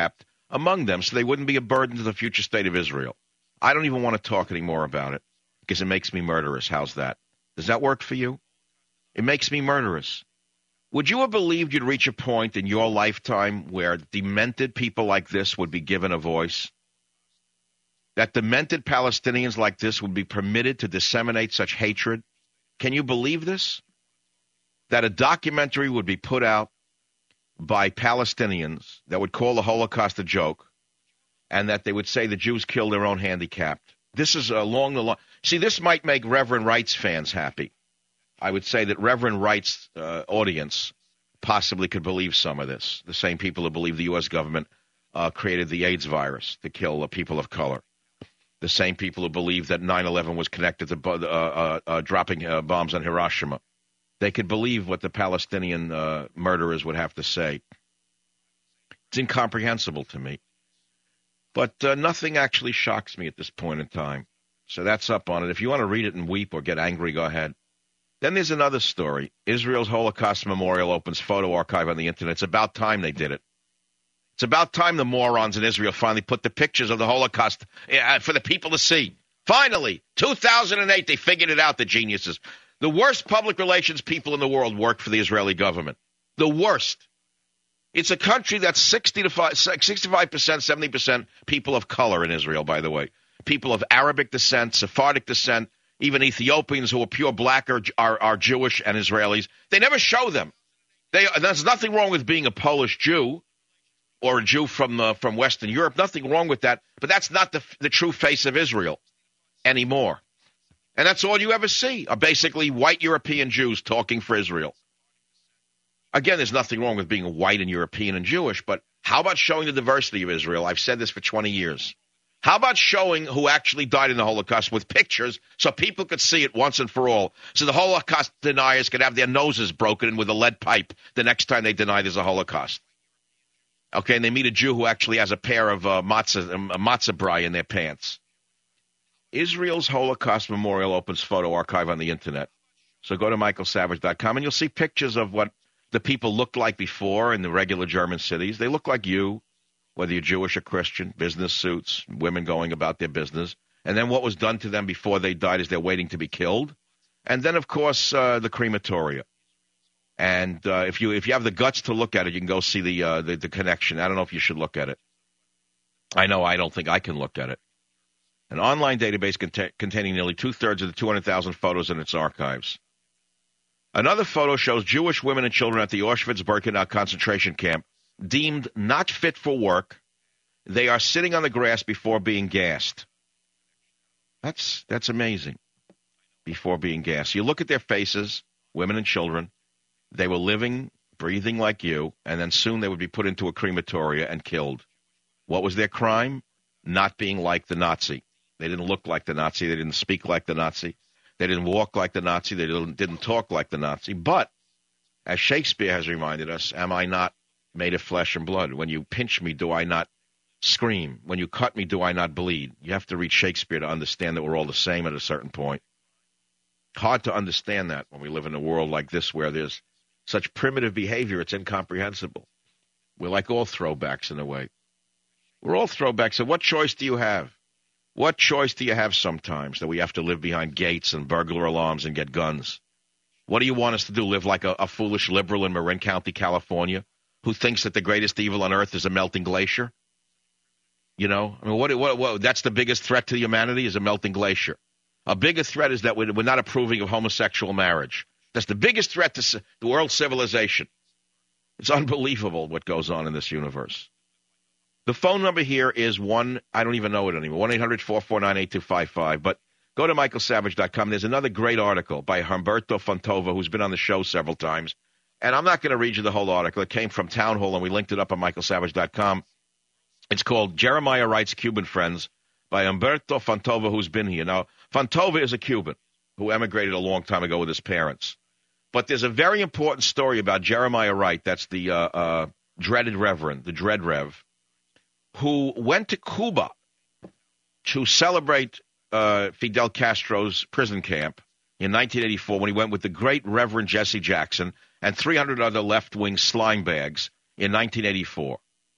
among them so they wouldn't be a burden to the future state of Israel. I don't even want to talk anymore about it because it makes me murderous. How's that? Does that work for you? It makes me murderous. Would you have believed you'd reach a point in your lifetime where demented people like this would be given a voice? That demented Palestinians like this would be permitted to disseminate such hatred? Can you believe this? That a documentary would be put out by Palestinians that would call the Holocaust a joke, and that they would say the Jews killed their own handicapped. This is along the line. See, this might make Reverend Wright's fans happy. I would say that Reverend Wright's audience possibly could believe some of this. The same people who believe the U.S. government created the AIDS virus to kill people of color. The same people who believe that 9/11 was connected to dropping bombs on Hiroshima. They could believe what the Palestinian murderers would have to say. It's incomprehensible to me. But nothing actually shocks me at this point in time. So that's up on it. If you want to read it and weep or get angry, go ahead. Then there's another story. Israel's Holocaust Memorial opens photo archive on the Internet. It's about time they did it. It's about time the morons in Israel finally put the pictures of the Holocaust for the people to see. Finally, 2008, they figured it out, the geniuses. The worst public relations people in the world work for the Israeli government. The worst. It's a country that's 65%, 70% people of color in Israel, by the way. People of Arabic descent, Sephardic descent, even Ethiopians who are pure black are Jewish and Israelis. They never show them. There's nothing wrong with being a Polish Jew or a Jew from Western Europe. Nothing wrong with that. But that's not the true face of Israel anymore. And that's all you ever see are basically white European Jews talking for Israel. Again, there's nothing wrong with being white and European and Jewish, but how about showing the diversity of Israel? I've said this for 20 years. How about showing who actually died in the Holocaust with pictures so people could see it once and for all, so the Holocaust deniers could have their noses broken in with a lead pipe the next time they deny there's a Holocaust? Okay, and they meet a Jew who actually has a pair of matzah brie in their pants. Israel's Holocaust Memorial opens photo archive on the Internet. So go to michaelsavage.com and you'll see pictures of what the people looked like before in the regular German cities. They look like you, whether you're Jewish or Christian, business suits, women going about their business. And then what was done to them before they died is they're waiting to be killed. And then, of course, the crematoria. And if you have the guts to look at it, you can go see the connection. I don't know if you should look at it. I know I don't think I can look at it. An online database containing nearly two-thirds of the 200,000 photos in its archives. Another photo shows Jewish women and children at the Auschwitz-Birkenau concentration camp, deemed not fit for work. They are sitting on the grass before being gassed. That's amazing. Before being gassed. You look at their faces, women and children. They were living, breathing like you, and then soon they would be put into a crematoria and killed. What was their crime? Not being like the Nazi. They didn't look like the Nazi. They didn't speak like the Nazi. They didn't walk like the Nazi. They didn't talk like the Nazi. But, as Shakespeare has reminded us, am I not made of flesh and blood? When you pinch me, do I not scream? When you cut me, do I not bleed? You have to read Shakespeare to understand that we're all the same at a certain point. Hard to understand that when we live in a world like this where there's such primitive behavior, it's incomprehensible. We're like all throwbacks in a way. We're all throwbacks. So what choice do you have? What choice do you have sometimes that we have to live behind gates and burglar alarms and get guns? What do you want us to do, live like a foolish liberal in Marin County, California, who thinks that the greatest evil on earth is a melting glacier? You know, I mean, what that's the biggest threat to humanity is a melting glacier. A bigger threat is that we're not approving of homosexual marriage. That's the biggest threat to the world civilization. It's unbelievable what goes on in this universe. The phone number here is I don't even know it anymore, 1-800-449-8255. But go to michaelsavage.com. There's another great article by Humberto Fontova, who's been on the show several times. And I'm not going to read you the whole article. It came from Town Hall, and we linked it up on michaelsavage.com. It's called Jeremiah Wright's Cuban Friends by Humberto Fontova, who's been here. Now, Fontova is a Cuban who emigrated a long time ago with his parents. But there's a very important story about Jeremiah Wright, that's the dreaded reverend, the dread rev, who went to Cuba to celebrate Fidel Castro's prison camp in 1984 when he went with the great Reverend Jesse Jackson and 300 other left-wing slime bags in 1984.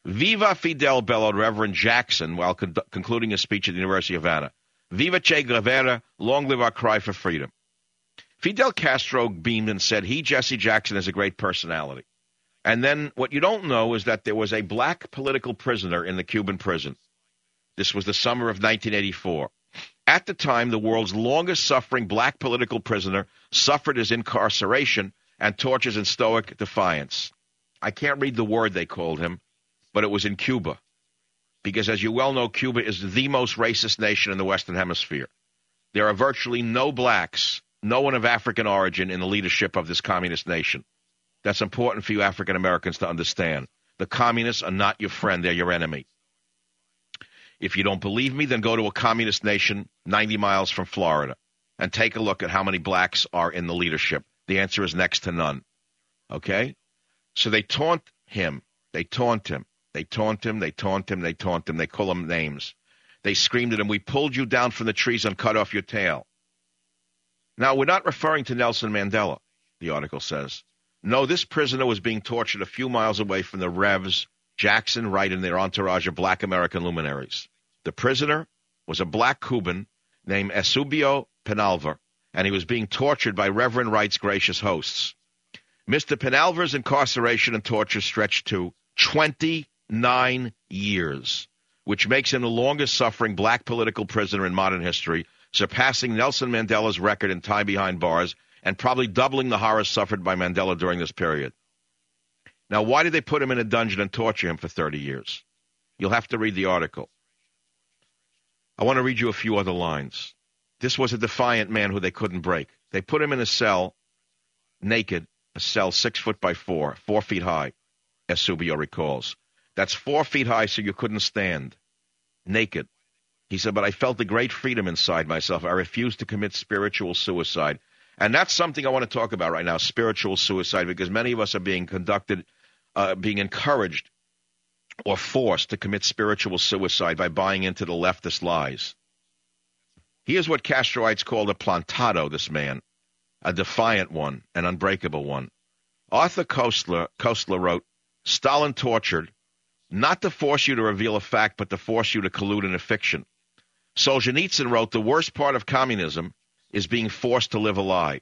Viva Fidel, bellowed Reverend Jackson while concluding a speech at the University of Havana. Viva Che Guevara, long live our cry for freedom. Fidel Castro beamed and said Jesse Jackson, is a great personality. And then what you don't know is that there was a black political prisoner in the Cuban prison. This was the summer of 1984. At the time, the world's longest-suffering black political prisoner suffered his incarceration and tortures in stoic defiance. I can't read the word they called him, but it was in Cuba. Because as you well know, Cuba is the most racist nation in the Western Hemisphere. There are virtually no blacks, no one of African origin in the leadership of this communist nation. That's important for you African Americans to understand. The communists are not your friend, they're your enemy. If you don't believe me, then go to a communist nation 90 miles from Florida and take a look at how many blacks are in the leadership. The answer is next to none. Okay? So they taunt him. They taunt him. They taunt him. They taunt him. They taunt him. They call him names. They screamed at him, we pulled you down from the trees and cut off your tail. Now, we're not referring to Nelson Mandela, the article says. No, this prisoner was being tortured a few miles away from the Revs, Jackson, Wright, and their entourage of black American luminaries. The prisoner was a black Cuban named Eusebio Penalver, and he was being tortured by Reverend Wright's gracious hosts. Mr. Penalver's incarceration and torture stretched to 29 years, which makes him the longest-suffering black political prisoner in modern history, surpassing Nelson Mandela's record in time behind bars and probably doubling the horrors suffered by Mandela during this period. Now, why did they put him in a dungeon and torture him for 30 years? You'll have to read the article. I want to read you a few other lines. This was a defiant man who they couldn't break. They put him in a cell, naked, a cell 6 foot by 4 feet high, Eusebio recalls. That's 4 feet high so you couldn't stand. Naked. He said, but I felt a great freedom inside myself. I refused to commit spiritual suicide. And that's something I want to talk about right now, spiritual suicide, because many of us are being being encouraged or forced to commit spiritual suicide by buying into the leftist lies. Here's what Castroites called a plantado, this man, a defiant one, an unbreakable one. Arthur Koestler wrote, Stalin tortured, not to force you to reveal a fact, but to force you to collude in a fiction. Solzhenitsyn wrote, the worst part of communism is being forced to live a lie.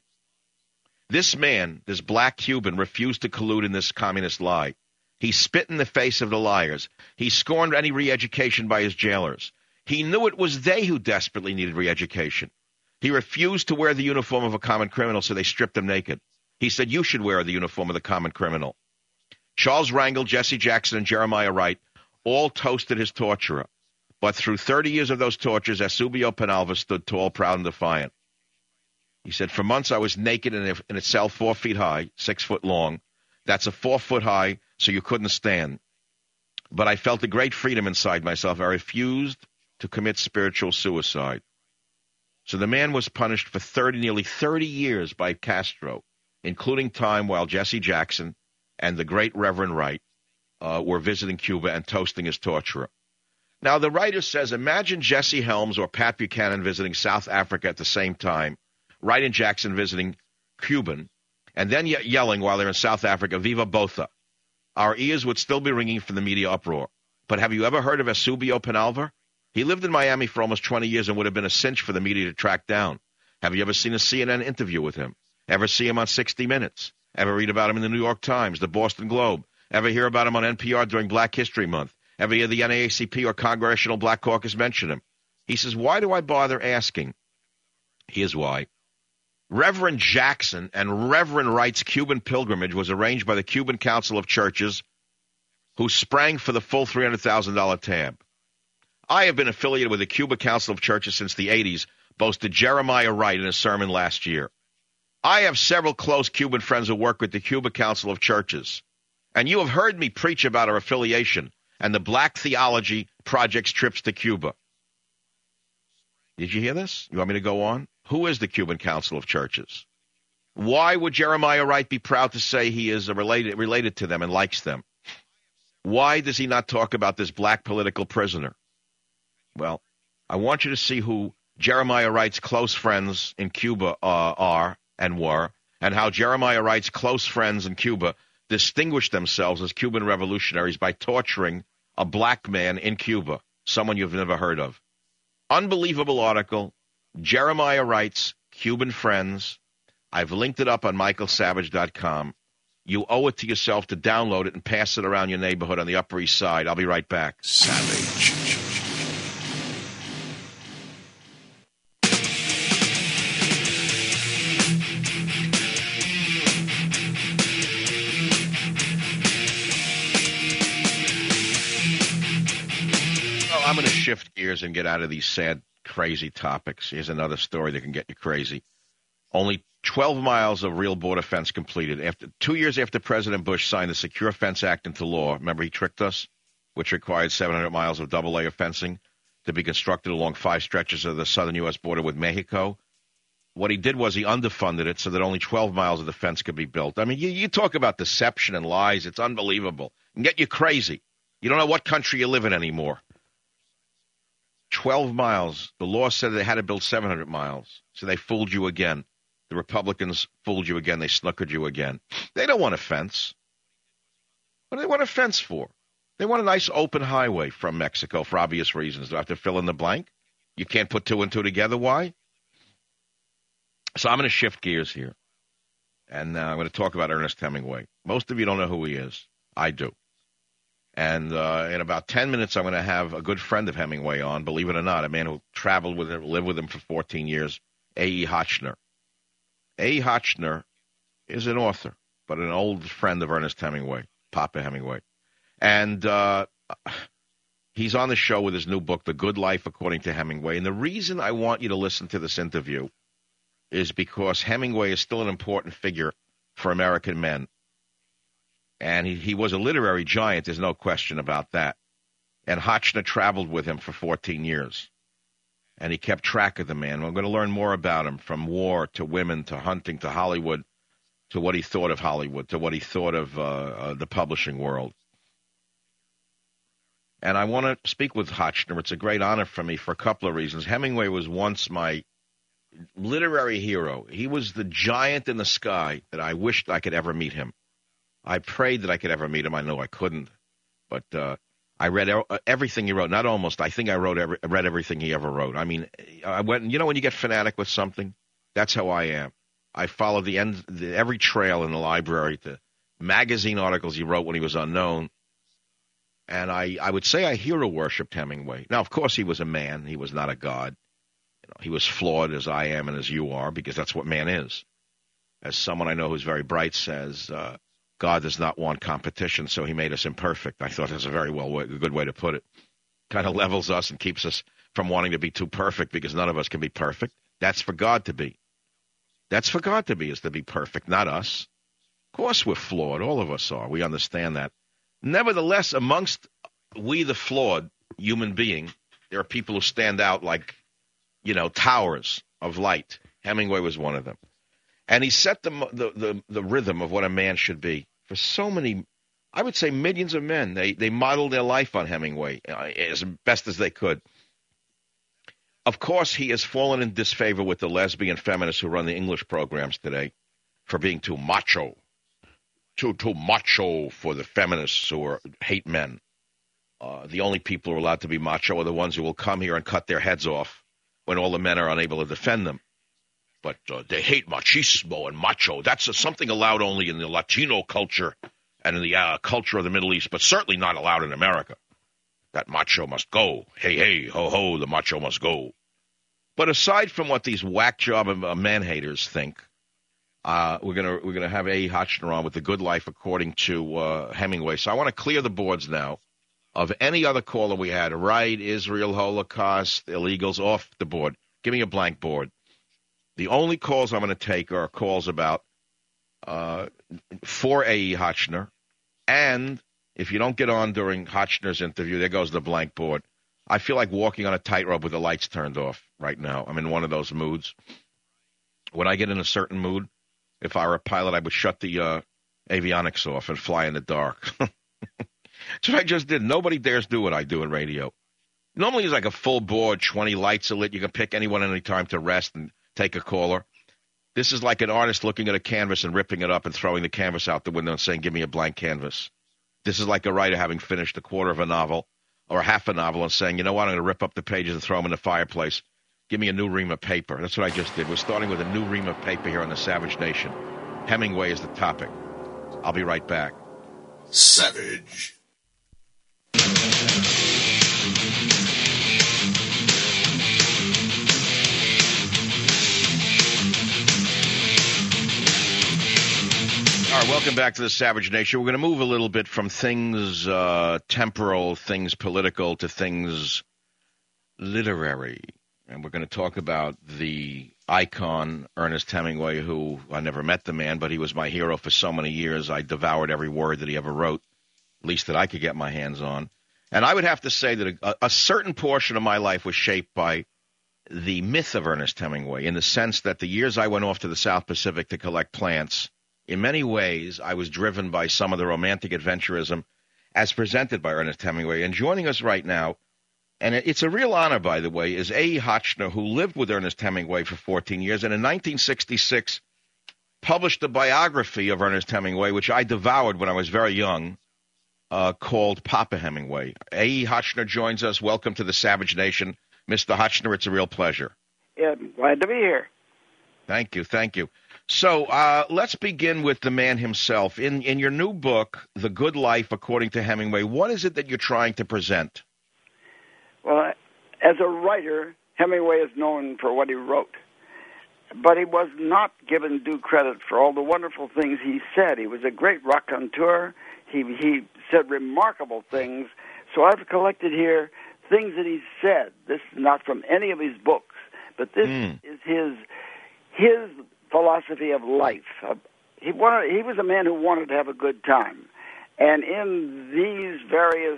This man, this black Cuban, refused to collude in this communist lie. He spit in the face of the liars. He scorned any re-education by his jailers. He knew it was they who desperately needed re-education. He refused to wear the uniform of a common criminal, so they stripped him naked. He said, you should wear the uniform of the common criminal. Charles Rangel, Jesse Jackson, and Jeremiah Wright all toasted his torturer. But through 30 years of those tortures, Eusebio Penalver stood tall, proud, and defiant. He said, for months I was naked in a cell 4 feet high, 6 foot long. That's a 4 foot high, so you couldn't stand. But I felt a great freedom inside myself. I refused to commit spiritual suicide. So the man was punished for nearly 30 years by Castro, including time while Jesse Jackson and the great Reverend Wright were visiting Cuba and toasting his torturer. Now, the writer says, imagine Jesse Helms or Pat Buchanan visiting South Africa at the same time, Wright and Jackson visiting Cuban, and then yelling while they're in South Africa, Viva Botha. Our ears would still be ringing from the media uproar. But have you ever heard of Eusebio Penalver? He lived in Miami for almost 20 years and would have been a cinch for the media to track down. Have you ever seen a CNN interview with him? Ever see him on 60 Minutes? Ever read about him in the New York Times, the Boston Globe? Ever hear about him on NPR during Black History Month? Ever hear the NAACP or Congressional Black Caucus mention him? He says, why do I bother asking? Here's why. Reverend Jackson and Reverend Wright's Cuban pilgrimage was arranged by the Cuban Council of Churches, who sprang for the full $300,000 tab. I have been affiliated with the Cuban Council of Churches since the 80s, boasted Jeremiah Wright in a sermon last year. I have several close Cuban friends who work with the Cuban Council of Churches, and you have heard me preach about our affiliation and the Black Theology Project's trips to Cuba. Did you hear this? You want me to go on? Who is the Cuban Council of Churches? Why would Jeremiah Wright be proud to say he is related to them and likes them? Why does he not talk about this black political prisoner? Well, I want you to see who Jeremiah Wright's close friends in Cuba are and were, and how Jeremiah Wright's close friends in Cuba distinguished themselves as Cuban revolutionaries by torturing a black man in Cuba, someone you've never heard of. Unbelievable article. Jeremiah writes, Cuban friends. I've linked it up on michaelsavage.com. You owe it to yourself to download it and pass it around your neighborhood on the Upper East Side. I'll be right back. Savage. I'm going to shift gears and get out of these sad, crazy topics. Here's another story that can get you crazy. Only 12 miles of real border fence completed. 2 years after President Bush signed the Secure Fence Act into law, remember he tricked us, which required 700 miles of double-layer fencing to be constructed along 5 stretches of the southern U.S. border with Mexico. What he did was he underfunded it so that only 12 miles of the fence could be built. I mean, you talk about deception and lies. It's unbelievable. It can get you crazy. You don't know what country you live in anymore. 12 miles. The law said they had to build 700 miles. So they fooled you again. The Republicans fooled you again. They snookered you again. They don't want a fence. What do they want a fence for? They want a nice open highway from Mexico for obvious reasons. Do I have to fill in the blank? You can't put 2 and 2 together. Why? So I'm going to shift gears here. And I'm going to talk about Ernest Hemingway. Most of you don't know who he is. I do. And in about 10 minutes, I'm going to have a good friend of Hemingway on, believe it or not, a man who traveled with him, lived with him for 14 years, A.E. Hotchner. A.E. Hotchner is an author, but an old friend of Ernest Hemingway, Papa Hemingway. And he's on the show with his new book, The Good Life According to Hemingway. And the reason I want you to listen to this interview is because Hemingway is still an important figure for American men. And he was a literary giant, there's no question about that. And Hotchner traveled with him for 14 years. And he kept track of the man. We're going to learn more about him, from war to women to hunting to Hollywood, to what he thought of Hollywood, to what he thought of the publishing world. And I want to speak with Hotchner. It's a great honor for me for a couple of reasons. Hemingway was once my literary hero. He was the giant in the sky that I wished I could ever meet him. I prayed that I could ever meet him. I know I couldn't, but I read everything he wrote. Not almost. I think I read everything he ever wrote. I mean, I went. You know, when you get fanatic with something, that's how I am. I followed every trail in the library to magazine articles he wrote when he was unknown, and I would say I hero worshipped Hemingway. Now, of course, he was a man. He was not a god. You know, he was flawed as I am and as you are, because that's what man is. As someone I know who's very bright says, God does not want competition, so he made us imperfect. I thought that's a very good way to put it. Kind of levels us and keeps us from wanting to be too perfect, because none of us can be perfect. That's for God to be. That's for God to be, is to be perfect, not us. Of course we're flawed. All of us are. We understand that. Nevertheless, amongst we, the flawed human being, there are people who stand out like, you know, towers of light. Hemingway was one of them. And he set the rhythm of what a man should be. For so many, I would say millions of men, they modeled their life on Hemingway as best as they could. Of course, he has fallen in disfavor with the lesbian feminists who run the English programs today for being too macho. Too macho for the feminists who hate men. The only people who are allowed to be macho are the ones who will come here and cut their heads off when all the men are unable to defend them. But they hate machismo and macho. That's something allowed only in the Latino culture and in the culture of the Middle East, but certainly not allowed in America. That macho must go. Hey, hey, ho, ho, the macho must go. But aside from what these whack job man-haters think, we're gonna have A. Hotchner on with The Good Life According to Hemingway. So I want to clear the boards now of any other caller we had. Right, Israel, Holocaust, illegals, off the board. Give me a blank board. The only calls I'm going to take are calls about for A.E. Hotchner. And if you don't get on during Hotchner's interview, there goes the blank board. I feel like walking on a tightrope with the lights turned off right now. I'm in one of those moods. When I get in a certain mood, if I were a pilot, I would shut the avionics off and fly in the dark. That's what I just did. Nobody dares do what I do in radio. Normally it's like a full board, 20 lights are lit. You can pick anyone at any time to rest and take a caller. This is like an artist looking at a canvas and ripping it up and throwing the canvas out the window and saying, give me a blank canvas. This is like a writer having finished a quarter of a novel or half a novel and saying, you know what, I'm going to rip up the pages and throw them in the fireplace. Give me a new ream of paper. That's what I just did. We're starting with a new ream of paper here on the Savage Nation. Hemingway is the topic. I'll be right back. Savage. All right, welcome back to the Savage Nation. We're going to move a little bit from things temporal, things political, to things literary. And we're going to talk about the icon, Ernest Hemingway, who I never met the man, but he was my hero for so many years. I devoured every word that he ever wrote, at least that I could get my hands on. And I would have to say that a certain portion of my life was shaped by the myth of Ernest Hemingway, in the sense that the years I went off to the South Pacific to collect plants, in many ways, I was driven by some of the romantic adventurism as presented by Ernest Hemingway. And joining us right now, and it's a real honor, by the way, is A.E. Hotchner, who lived with Ernest Hemingway for 14 years, and in 1966 published a biography of Ernest Hemingway, which I devoured when I was very young, called Papa Hemingway. A.E. Hotchner joins us. Welcome to the Savage Nation. Mr. Hotchner, it's a real pleasure. Yeah, glad to be here. Thank you, thank you. So let's begin with the man himself. In your new book, The Good Life According to Hemingway, what is it that you're trying to present? Well, as a writer, Hemingway is known for what he wrote. But he was not given due credit for all the wonderful things he said. He was a great raconteur. He said remarkable things. So I've collected here things that he said. This is not from any of his books, but this is his philosophy of life. He was a man who wanted to have a good time. And in these various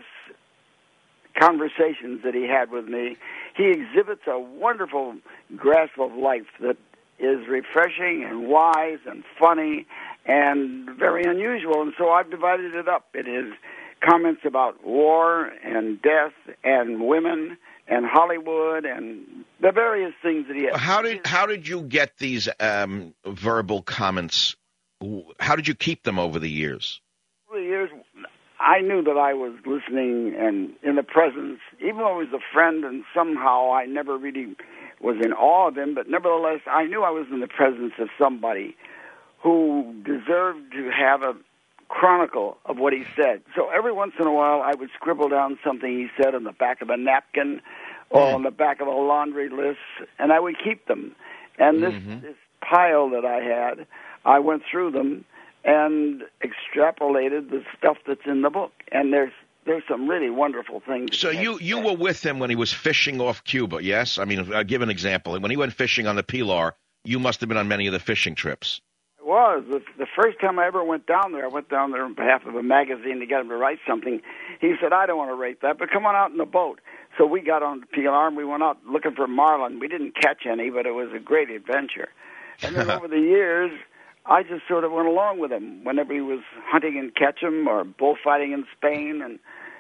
conversations that he had with me, he exhibits a wonderful grasp of life that is refreshing and wise and funny and very unusual. And so I've divided it up. It is comments about war and death and women and Hollywood and the various things that he had. How did you get these verbal comments? How did you keep them over the years? Over the years, I knew that I was listening and in the presence, even though he was a friend, and somehow I never really was in awe of him, but nevertheless, I knew I was in the presence of somebody who deserved to have a chronicle of what he said. So every once in a while, I would scribble down something he said on the back of a napkin or on the back of a laundry list, and I would keep them. And this pile that I had, I went through them and extrapolated the stuff that's in the book. And there's some really wonderful things. So you were with him when he was fishing off Cuba, yes? I mean, I'll give an example. When he went fishing on the Pilar, you must have been on many of the fishing trips. It was. The first time I ever went down there, I went down there on behalf of a magazine to get him to write something. He said, I don't want to write that, but come on out in the boat. So we got on the Pilar, and we went out looking for marlin. We didn't catch any, but it was a great adventure. And then over the years, I just sort of went along with him whenever he was hunting in Ketchum or bullfighting in Spain, and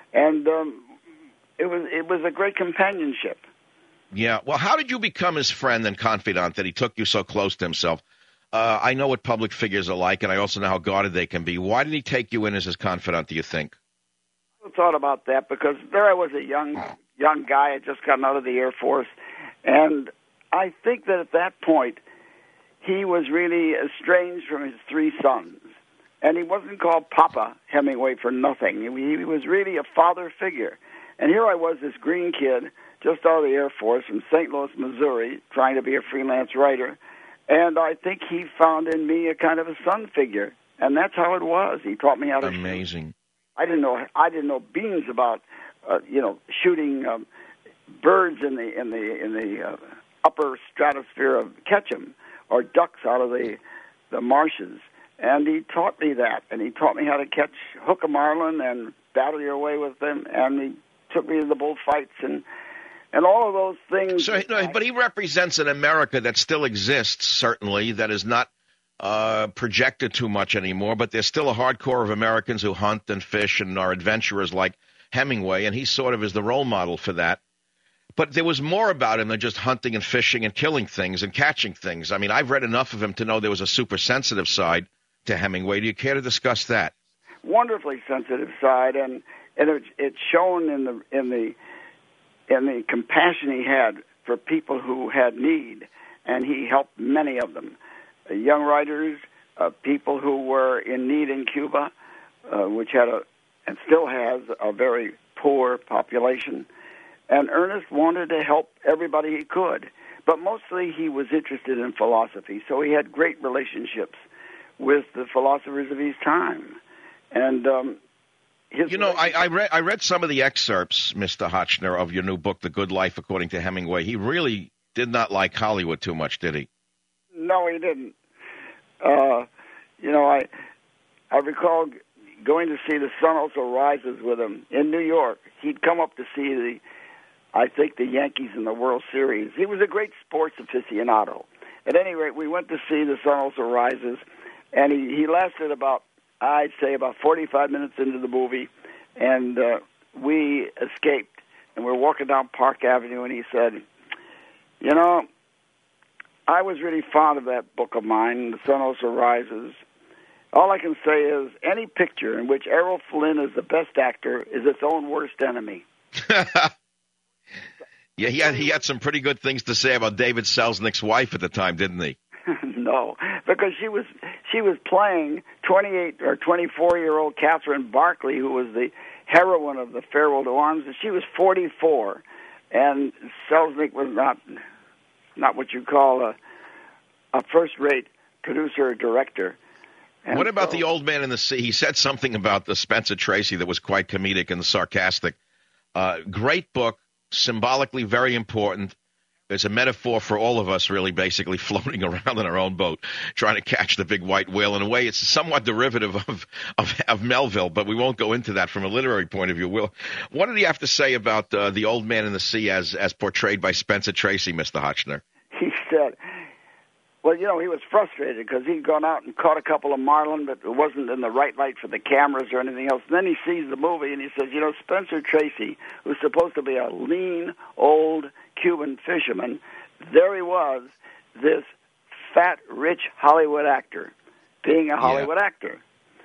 it was a great companionship. Yeah. Well, how did you become his friend and confidant that he took you so close to himself? I know what public figures are like, and I also know how guarded they can be. Why did he take you in as his confidant, do you think? I thought about that because there I was, a young guy. I had just gotten out of the Air Force, and I think that at that point he was really estranged from his three sons, and he wasn't called Papa Hemingway for nothing. He was really a father figure. And here I was, this green kid, just out of the Air Force from St. Louis, Missouri, trying to be a freelance writer. And I think he found in me a kind of a son figure, and that's how it was. He taught me how to Amazing. Shoot. I didn't know beans about shooting birds in the upper stratosphere of Ketchum or ducks out of the marshes. And he taught me that, and he taught me how to hook a marlin and battle your way with them, and he took me to the bullfights and all of those things. So, but he represents an America that still exists, certainly, that is not projected too much anymore, but there's still a hardcore of Americans who hunt and fish and are adventurers like Hemingway, and he sort of is the role model for that. But there was more about him than just hunting and fishing and killing things and catching things. I mean, I've read enough of him to know there was a super sensitive side to Hemingway. Do you care to discuss that? wonderfully sensitive side, and it's shown in the compassion he had for people who had need, and he helped many of them, young writers, people who were in need in Cuba, which had and still has a very poor population. And Ernest wanted to help everybody he could, but mostly he was interested in philosophy, so he had great relationships with the philosophers of his time. And I read some of the excerpts, Mr. Hotchner, of your new book, The Good Life According to Hemingway. He really did not like Hollywood too much, did he? No, he didn't. I recall going to see The Sun Also Rises with him in New York. He'd come up to see the Yankees in the World Series. He was a great sports aficionado. At any rate, we went to see The Sun Also Rises, and he lasted about 45 minutes into the movie, and we escaped. And we're walking down Park Avenue, and he said, I was really fond of that book of mine, The Sun Also Rises. All I can say is any picture in which Errol Flynn is the best actor is its own worst enemy. Yeah, he had some pretty good things to say about David Selznick's wife at the time, didn't he? No, because she was playing 28 or 24-year-old Catherine Barclay, who was the heroine of The Farewell to Arms, and she was 44, and Selznick was not what you call a first-rate producer or director. And what about The Old Man in the Sea? He said something about the Spencer Tracy that was quite comedic and sarcastic. Great book, symbolically very important. It's a metaphor for all of us, really, basically floating around in our own boat, trying to catch the big white whale. In a way, it's somewhat derivative of Melville, but we won't go into that from a literary point of view. What did he have to say about The Old Man in the Sea as portrayed by Spencer Tracy, Mr. Hotchner? He said, well, he was frustrated because he'd gone out and caught a couple of marlin, but it wasn't in the right light for the cameras or anything else. And then he sees the movie, and he says, Spencer Tracy, who's supposed to be a lean, old Cuban fisherman, there he was, this fat, rich Hollywood actor, being a Hollywood actor.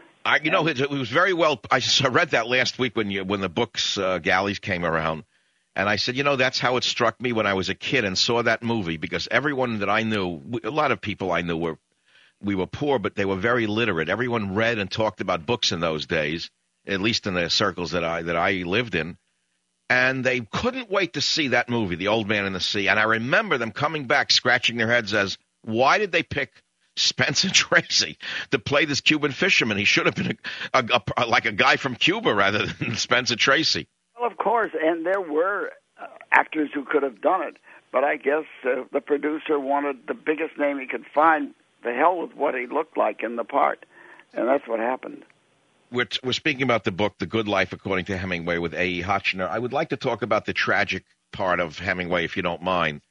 It was very well. I read that last week when the books galleys came around. And I said, that's how it struck me when I was a kid and saw that movie, because everyone that I knew, a lot of people I knew we were poor, but they were very literate. Everyone read and talked about books in those days, at least in the circles that I lived in. And they couldn't wait to see that movie, The Old Man in the Sea. And I remember them coming back, scratching their heads as, why did they pick Spencer Tracy to play this Cuban fisherman? He should have been like a guy from Cuba rather than Spencer Tracy. Well, of course, and there were actors who could have done it, but I guess the producer wanted the biggest name he could find. The hell with what he looked like in the part, and that's what happened. We're speaking about the book, The Good Life According to Hemingway, with A.E. Hotchner. I would like to talk about the tragic part of Hemingway, if you don't mind.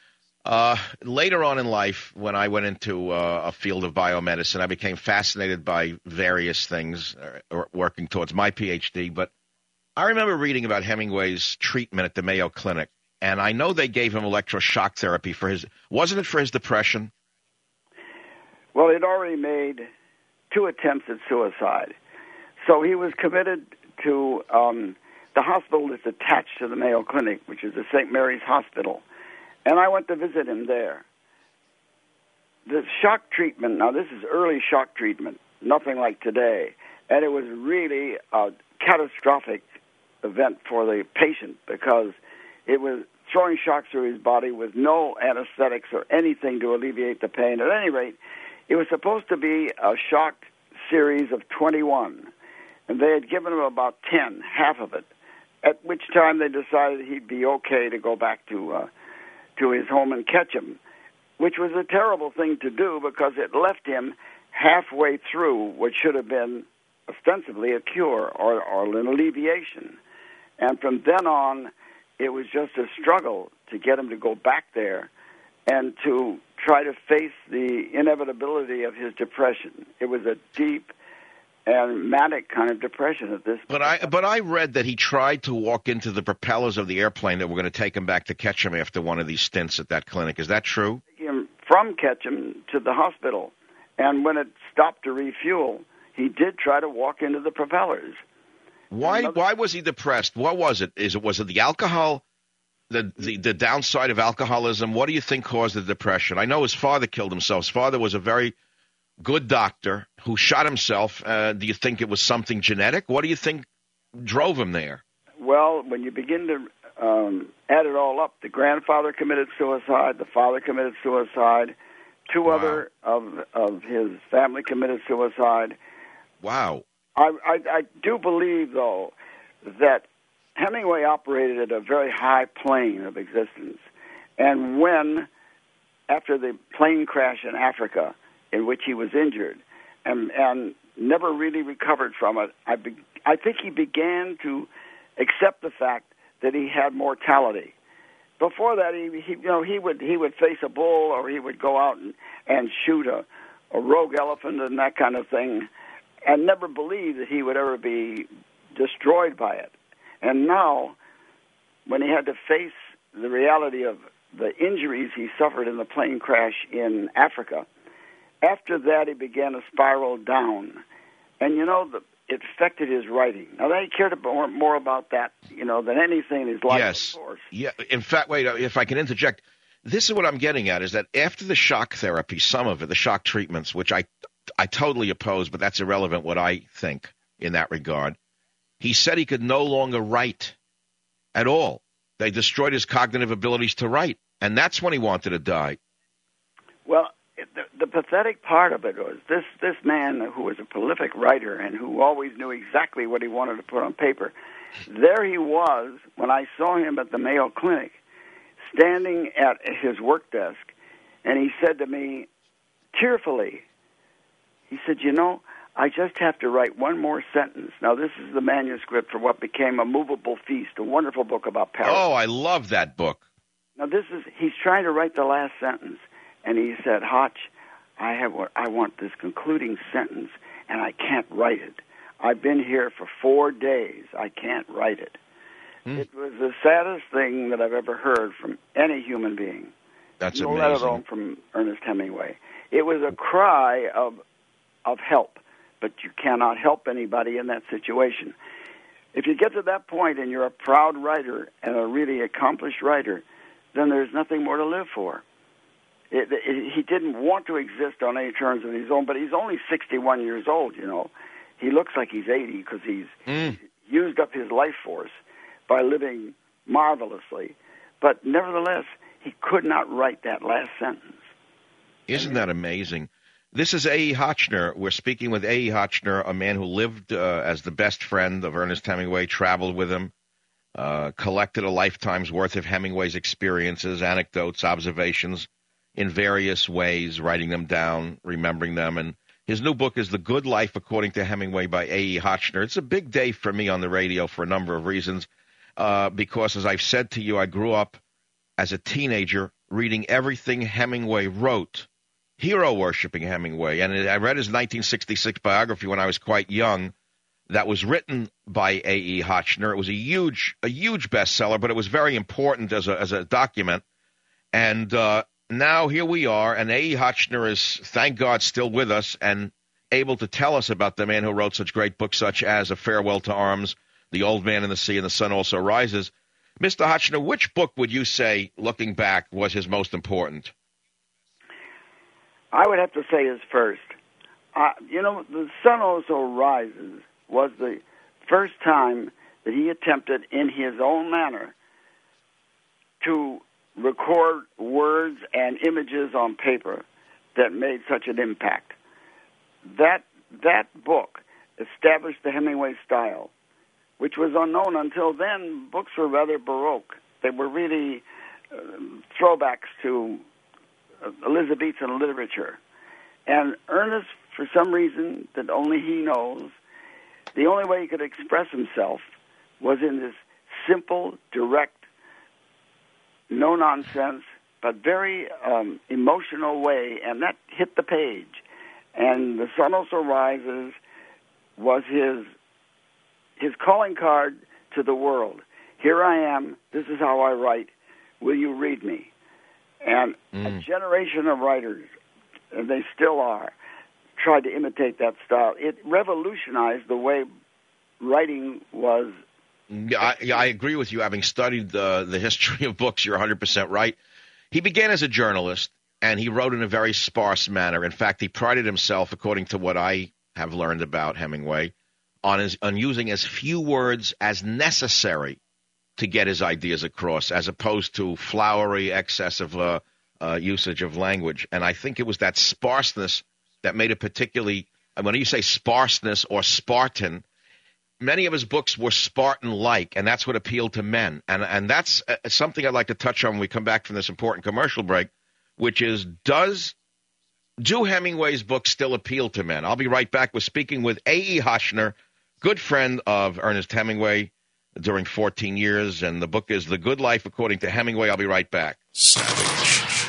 Later on in life, when I went into a field of biomedicine, I became fascinated by various things, working towards my Ph.D., but I remember reading about Hemingway's treatment at the Mayo Clinic, and I know they gave him electroshock therapy wasn't it for his depression? Well, he'd already made 2 attempts at suicide. So he was committed to the hospital that's attached to the Mayo Clinic, which is the St. Mary's Hospital. And I went to visit him there. The shock treatment, now this is early shock treatment, nothing like today. And it was really a catastrophic event for the patient because it was throwing shocks through his body with no anesthetics or anything to alleviate the pain. At any rate, it was supposed to be a shock series of 21, and they had given him about 10, half of it, at which time they decided he'd be okay to go back to his home in Ketchum, which was a terrible thing to do because it left him halfway through what should have been ostensibly a cure or an alleviation. And from then on, it was just a struggle to get him to go back there and to try to face the inevitability of his depression. It was a deep and manic kind of depression at this point. But I read that he tried to walk into the propellers of the airplane that were going to take him back to Ketchum after one of these stints at that clinic. Is that true? From Ketchum to the hospital. And when it stopped to refuel, he did try to walk into the propellers. Why was he depressed? What was it? Was it the alcohol, the downside of alcoholism? What do you think caused the depression? I know his father killed himself. His father was a very good doctor who shot himself. Do you think it was something genetic? What do you think drove him there? Well, when you begin to add it all up, the grandfather committed suicide, the father committed suicide, two other of his family committed suicide. Wow. I do believe, though, that Hemingway operated at a very high plane of existence. And when, after the plane crash in Africa, in which he was injured and never really recovered from it, I think he began to accept the fact that he had mortality. Before that, he would face a bull, or he would go out and shoot a rogue elephant and that kind of thing, and never believe that he would ever be destroyed by it. And now, when he had to face the reality of the injuries he suffered in the plane crash in Africa, after that he began to spiral down. And, it affected his writing. Now, he cared more about that, than anything in his life, yes. Of course. Yeah. In fact, wait, if I can interject, this is what I'm getting at, is that after the shock therapy, some of it, the shock treatments, which I totally oppose, but that's irrelevant what I think in that regard. He said he could no longer write at all. They destroyed his cognitive abilities to write, and that's when he wanted to die. Well, the pathetic part of it was this man who was a prolific writer and who always knew exactly what he wanted to put on paper. There he was when I saw him at the Mayo Clinic, standing at his work desk, and he said to me, tearfully, he said, I just have to write one more sentence. Now, this is the manuscript for what became A Movable Feast, a wonderful book about Paris. Oh, I love that book. Now, he's trying to write the last sentence, and he said, Hotch, I want this concluding sentence, and I can't write it. I've been here for 4 days. I can't write it. It was the saddest thing that I've ever heard from any human being. That's amazing. Let alone from Ernest Hemingway. It was a cry of help, but you cannot help anybody in that situation. If you get to that point and you're a proud writer and a really accomplished writer, then there's nothing more to live for. He didn't want to exist on any terms of his own, but he's only 61 years old, He looks like he's 80 because he's used up his life force by living marvelously. But nevertheless, he could not write that last sentence. Isn't that amazing? This is A.E. Hotchner. We're speaking with A.E. Hotchner, a man who lived as the best friend of Ernest Hemingway, traveled with him, collected a lifetime's worth of Hemingway's experiences, anecdotes, observations in various ways, writing them down, remembering them. And his new book is The Good Life According to Hemingway by A.E. Hotchner. It's a big day for me on the radio for a number of reasons, because, as I've said to you, I grew up as a teenager reading everything Hemingway wrote, hero-worshipping Hemingway. And I read his 1966 biography when I was quite young that was written by A.E. Hotchner. It was a huge bestseller, but it was very important as a document. And now here we are, and A.E. Hotchner is, thank God, still with us and able to tell us about the man who wrote such great books such as A Farewell to Arms, The Old Man in the Sea, and The Sun Also Rises. Mr. Hotchner, which book would you say, looking back, was his most important? I would have to say his first. The Sun Also Rises was the first time that he attempted, in his own manner, to record words and images on paper that made such an impact. That book established the Hemingway style, which was unknown until then. Books were rather Baroque. They were really throwbacks to Elizabethan literature. And Ernest, for some reason that only he knows, the only way he could express himself was in this simple, direct, no-nonsense, but very emotional way, and that hit the page. And The Sun Also Rises was his calling card to the world. Here I am. This is how I write. Will you read me? And a generation of writers, and they still are, tried to imitate that style. It revolutionized the way writing was. I agree with you. Having studied the history of books, you're 100% right. He began as a journalist, and he wrote in a very sparse manner. In fact, he prided himself, according to what I have learned about Hemingway, on using as few words as necessary to get his ideas across, as opposed to flowery, excessive usage of language. And I think it was that sparseness that made it particularly, when you say sparseness or Spartan, many of his books were Spartan-like, and that's what appealed to men. And that's something I'd like to touch on when we come back from this important commercial break, which is, do Hemingway's books still appeal to men? I'll be right back. We're speaking with A.E. Hochner, good friend of Ernest Hemingway during 14 years, and the book is The Good Life According to Hemingway. I'll be right back. Savage.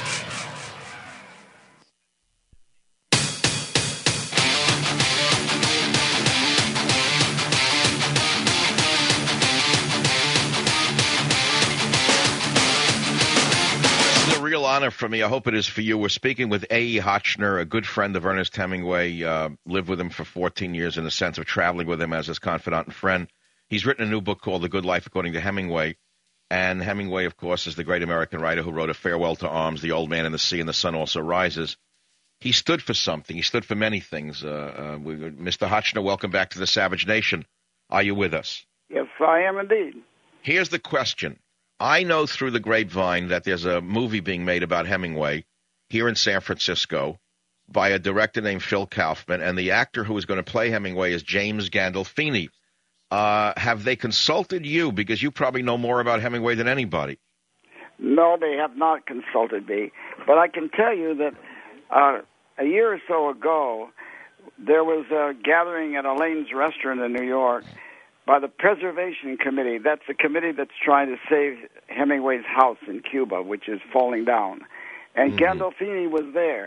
Real honor for me. I hope it is for you. We're speaking with A.E. Hochner, a good friend of Ernest Hemingway. Lived with him for 14 years in the sense of traveling with him as his confidant and friend. He's written a new book called The Good Life According to Hemingway. And Hemingway, of course, is the great American writer who wrote A Farewell to Arms, The Old Man and the Sea, and The Sun Also Rises. He stood for something. He stood for many things. Mr. Hochner, welcome back to the Savage Nation. Are you with us? Yes, I am indeed. Here's the question. I know through the grapevine that there's a movie being made about Hemingway here in San Francisco by a director named Phil Kaufman, and the actor who is going to play Hemingway is James Gandolfini. Have they consulted you? Because you probably know more about Hemingway than anybody. No, they have not consulted me. But I can tell you that a year or so ago, there was a gathering at Elaine's Restaurant in New York by the Preservation Committee. That's the committee that's trying to save Hemingway's house in Cuba, which is falling down. And Gandolfini was there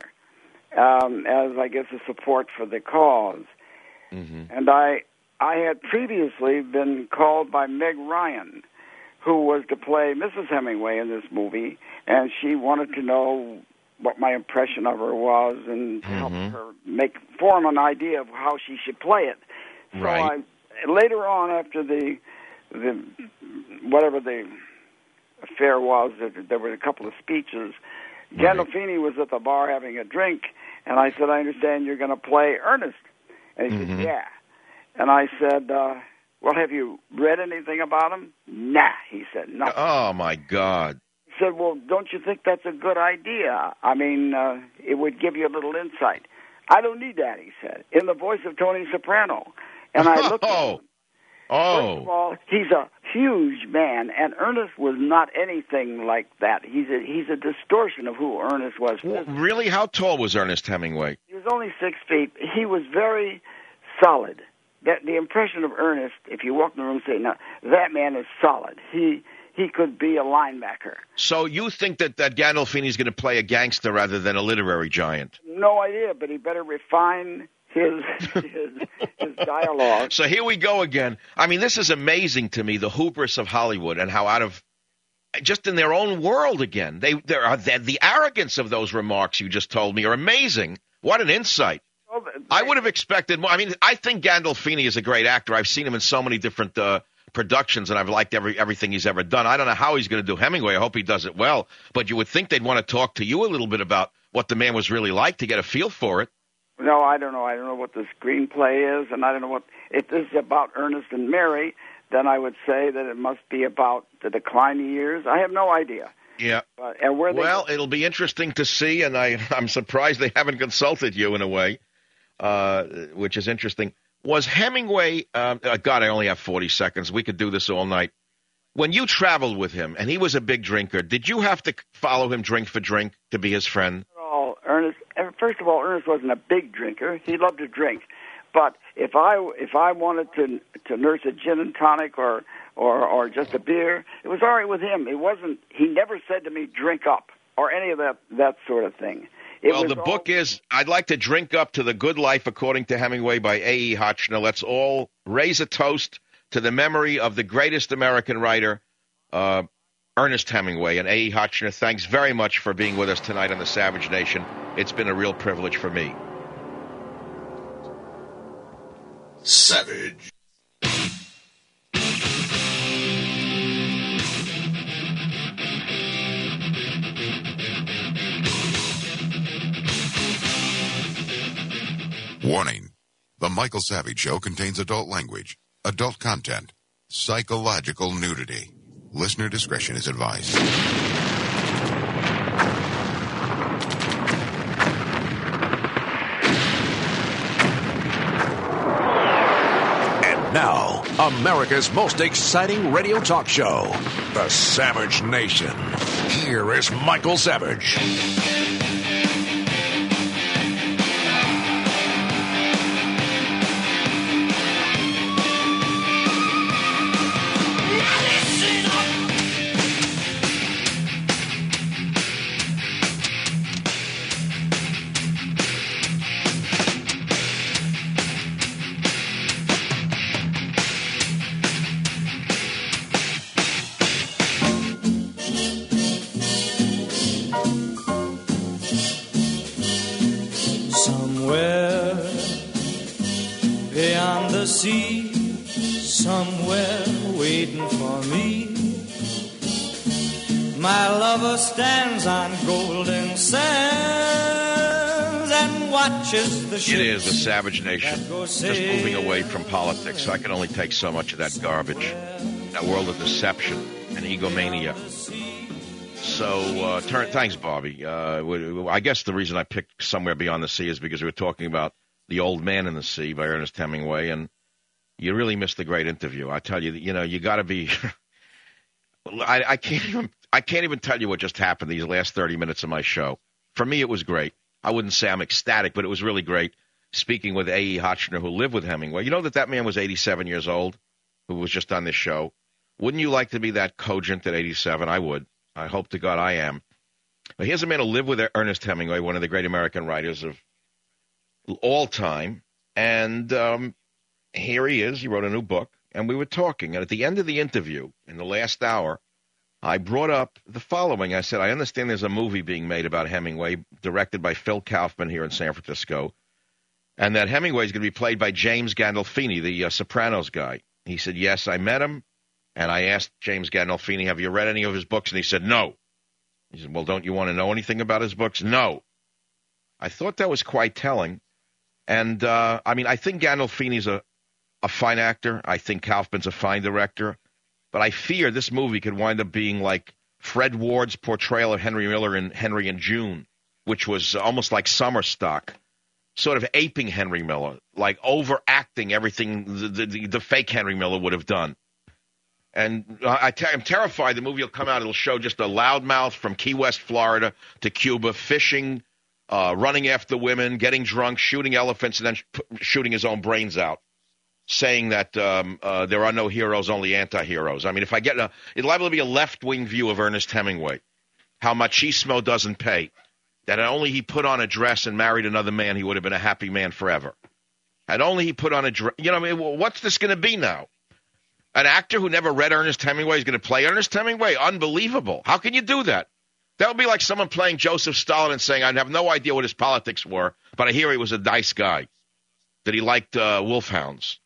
as, I guess, a support for the cause. And I had previously been called by Meg Ryan, who was to play Mrs. Hemingway in this movie, and she wanted to know what my impression of her was and help her form an idea of how she should play it. So later on, after the whatever the affair was, there were a couple of speeches. Gandolfini was at the bar having a drink, and I said, "I understand you're going to play Ernest." And he said, "Yeah." And I said, "Well, have you read anything about him?" "Nah," he said. "Nothing." Oh my God. He said, "Well, don't you think that's a good idea? I mean, it would give you a little insight." "I don't need that," he said, in the voice of Tony Soprano. And I looked at him. First of all, he's a huge man, and Ernest was not anything like that. He's a distortion of who Ernest was. Really? How tall was Ernest Hemingway? He was only 6 feet. He was very solid. The impression of Ernest, if you walk in the room and say, "No, that man is solid. He could be a linebacker." So you think that Gandolfini's going to play a gangster rather than a literary giant? No idea, but he better refine his dialogue. So here we go again. I mean, this is amazing to me, the hubris of Hollywood and how out of just in their own world again. The arrogance of those remarks you just told me are amazing. What an insight. Well, I would have expected more. I mean, I think Gandolfini is a great actor. I've seen him in so many different productions, and I've liked everything he's ever done. I don't know how he's going to do Hemingway. I hope he does it well. But you would think they'd want to talk to you a little bit about what the man was really like to get a feel for it. No, I don't know. I don't know what the screenplay is, and I don't know what... If this is about Ernest and Mary, then I would say that it must be about the declining years. I have no idea. Yeah. And where well, it'll be interesting to see, and I'm surprised they haven't consulted you in a way, which is interesting. Was Hemingway... God, I only have 40 seconds. We could do this all night. When you traveled with him, and he was a big drinker, did you have to follow him drink for drink to be his friend? First of all, Ernest wasn't a big drinker. He loved to drink. But if I wanted to nurse a gin and tonic or just a beer, it was all right with him. He never said to me, "Drink up," or any of that sort of thing. The book is, I'd like to drink up to The Good Life According to Hemingway by A.E. Hochner. Let's all raise a toast to the memory of the greatest American writer, Ernest Hemingway. And A.E. Hochner, thanks very much for being with us tonight on the Savage Nation. It's been a real privilege for me. Savage. Warning. The Michael Savage Show contains adult language, adult content, psychological nudity. Listener discretion is advised. And now, America's most exciting radio talk show, The Savage Nation. Here is Michael Savage. Somewhere waiting for me, my lover stands on golden sands and watches the ships. It is the Savage Nation, just moving away from politics. I can only take so much of that garbage, that world of deception and egomania. So, thanks, Bobby. I guess the reason I picked Somewhere Beyond the Sea is because we were talking about The Old Man in the Sea by Ernest Hemingway, and you really missed a great interview. I tell you, you got to be. I can't even tell you what just happened these last 30 minutes of my show. For me, it was great. I wouldn't say I'm ecstatic, but it was really great. Speaking with A.E. Hotchner, who lived with Hemingway. You know that man was 87 years old, who was just on this show. Wouldn't you like to be that cogent at 87? I would. I hope to God I am. But here's a man who lived with Ernest Hemingway, one of the great American writers of all time, and here he is. He wrote a new book, and we were talking. And at the end of the interview, in the last hour, I brought up the following. I said, I understand there's a movie being made about Hemingway, directed by Phil Kaufman here in San Francisco, and that Hemingway is going to be played by James Gandolfini, the Sopranos guy. He said, yes, I met him, and I asked James Gandolfini, have you read any of his books? And he said, no. He said, well, don't you want to know anything about his books? No. I thought that was quite telling. And, I think Gandolfini's a fine actor. I think Kaufman's a fine director. But I fear this movie could wind up being like Fred Ward's portrayal of Henry Miller in Henry and June, which was almost like summer stock, sort of aping Henry Miller, like overacting everything the fake Henry Miller would have done. And I'm terrified the movie will come out. It'll show just a loudmouth from Key West, Florida to Cuba, fishing, running after women, getting drunk, shooting elephants, and then shooting his own brains out, saying that there are no heroes, only anti-heroes. I mean, if I get it'll liable to be a left-wing view of Ernest Hemingway, how machismo doesn't pay, that only he put on a dress and married another man, he would have been a happy man forever. Had only he put on a dress, what's this going to be now? An actor who never read Ernest Hemingway is going to play Ernest Hemingway? Unbelievable. How can you do that? That would be like someone playing Joseph Stalin and saying, I have no idea what his politics were, but I hear he was a nice guy, that he liked wolfhounds.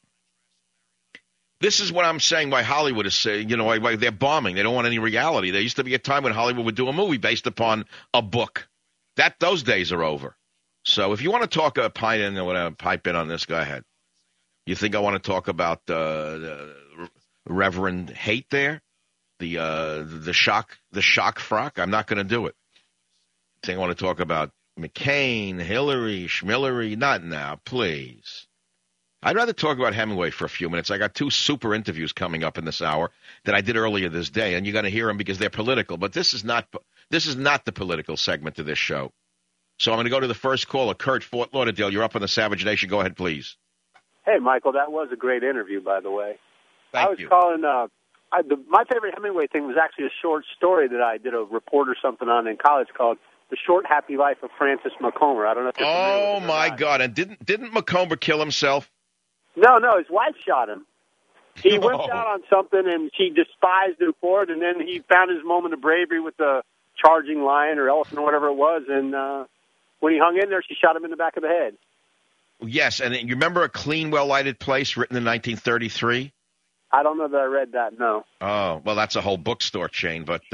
This is what I'm saying why Hollywood is saying, why they're bombing. They don't want any reality. There used to be a time when Hollywood would do a movie based upon a book. Those days are over. So if you want to talk pipe in on this, go ahead. You think I want to talk about the Reverend Haight there? The shock frock? I'm not going to do it. I think I want to talk about McCain, Hillary, Schmillery. Not now, please. I'd rather talk about Hemingway for a few minutes. I got 2 super interviews coming up in this hour that I did earlier this day, and you're going to hear them because they're political. But this is not the political segment of this show. So I'm going to go to the first caller, Kurt, Fort Lauderdale. You're up on the Savage Nation. Go ahead, please. Hey, Michael, that was a great interview, by the way. Thank you. Calling. My favorite Hemingway thing was actually a short story that I did a report or something on in college called The Short Happy Life of Francis Macomber. I don't know if you're familiar with it or my not. God. And didn't Macomber kill himself? No, his wife shot him. He whipped out on something, and she despised him for it, and then he found his moment of bravery with the charging lion or elephant or whatever it was, and when he hung in there, she shot him in the back of the head. Yes, and you remember A Clean, Well-Lighted Place, written in 1933? I don't know that I read that, no. Oh, well, that's a whole bookstore chain. But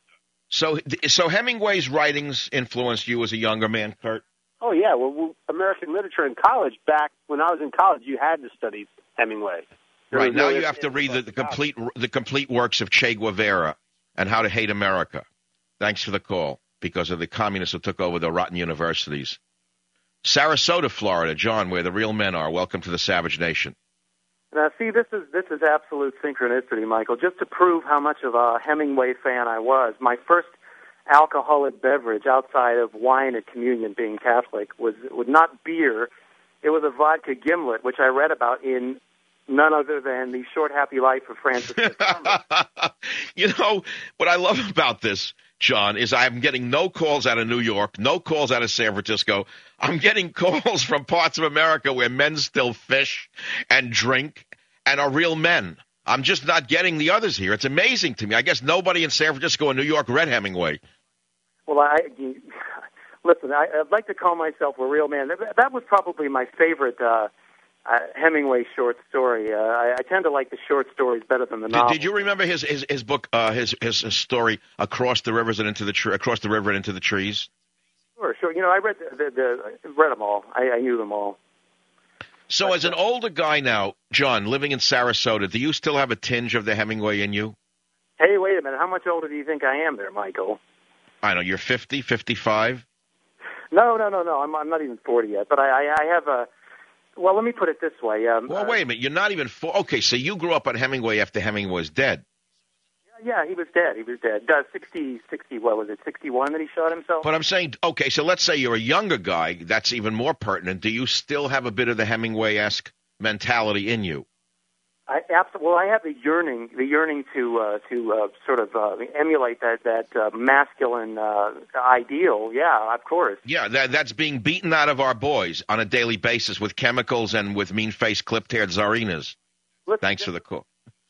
so Hemingway's writings influenced you as a younger man, Kurt? Oh, yeah. Well, American literature in college, back when I was in college, you had to study Hemingway. Right, now you have to read the complete works of Che Guevara and How to Hate America. Thanks for the call, because of the communists who took over the rotten universities. Sarasota, Florida, John, where the real men are. Welcome to the Savage Nation. Now, see, this is absolute synchronicity, Michael. Just to prove how much of a Hemingway fan I was, my first alcoholic beverage outside of wine at communion, being Catholic, was not beer. It was a vodka gimlet, which I read about in none other than The Short Happy Life of Francis Thomas. You know, what I love about this, John, is I'm getting no calls out of New York, no calls out of San Francisco. I'm getting calls from parts of America where men still fish and drink and are real men. I'm just not getting the others here. It's amazing to me. I guess nobody in San Francisco and New York read Hemingway. Well, listen, I'd like to call myself a real man. That was probably my favorite Hemingway short story. I tend to like the short stories better than the novels. Did you remember his book, his story, Across the Rivers and Into the Across the River and Into the Trees? Sure. You know, I read read them all. I knew them all. So, as an older guy now, John, living in Sarasota, do you still have a tinge of the Hemingway in you? Hey, wait a minute. How much older do you think I am, there, Michael? I know you're 50, 55. No. I'm not even 40 yet. But I have a. Well, let me put it this way. Well, wait a minute. You're not even 40. Okay, so you grew up on Hemingway after Hemingway was dead. Yeah, he was dead. 60, what was it, 61 that he shot himself? But I'm saying, okay, so let's say you're a younger guy. That's even more pertinent. Do you still have a bit of the Hemingway-esque mentality in you? I have the yearning to sort of emulate that masculine ideal. Yeah, of course. Yeah, that's being beaten out of our boys on a daily basis with chemicals and with mean-faced, clipped-haired czarinas. Thanks for the call.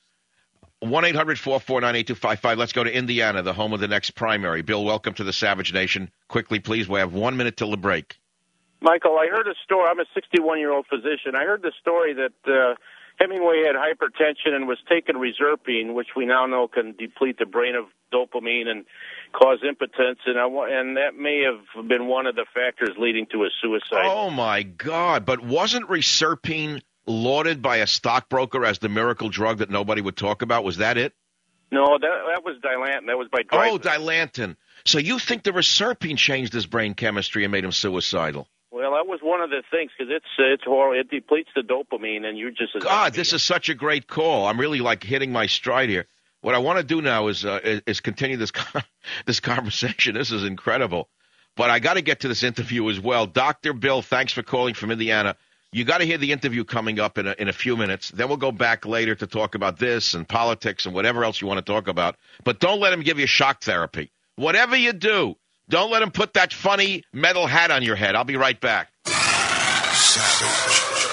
1-800-449-8255. Let's go to Indiana, the home of the next primary. Bill, welcome to the Savage Nation. Quickly, please. We have 1 minute till the break. Michael, I heard a story. I'm a 61-year-old physician. I heard the story that Hemingway had hypertension and was taking reserpine, which we now know can deplete the brain of dopamine and cause impotence, and that may have been one of the factors leading to his suicide. Oh, my God. But wasn't reserpine lauded by a stockbroker as the miracle drug that nobody would talk about? Was that it? No, that was Dilantin. That was by Dreyfus. Oh, Dilantin. So you think the reserpine changed his brain chemistry and made him suicidal? Well, that was one of the things, because it's horrible. It depletes the dopamine, and you're just... God, this is such a great call. I'm really, hitting my stride here. What I want to do now is continue this this conversation. This is incredible. But I got to get to this interview as well. Dr. Bill, thanks for calling from Indiana. You got to hear the interview coming up in a few minutes. Then we'll go back later to talk about this and politics and whatever else you want to talk about. But don't let him give you shock therapy. Whatever you do, don't let him put that funny metal hat on your head. I'll be right back. Savage.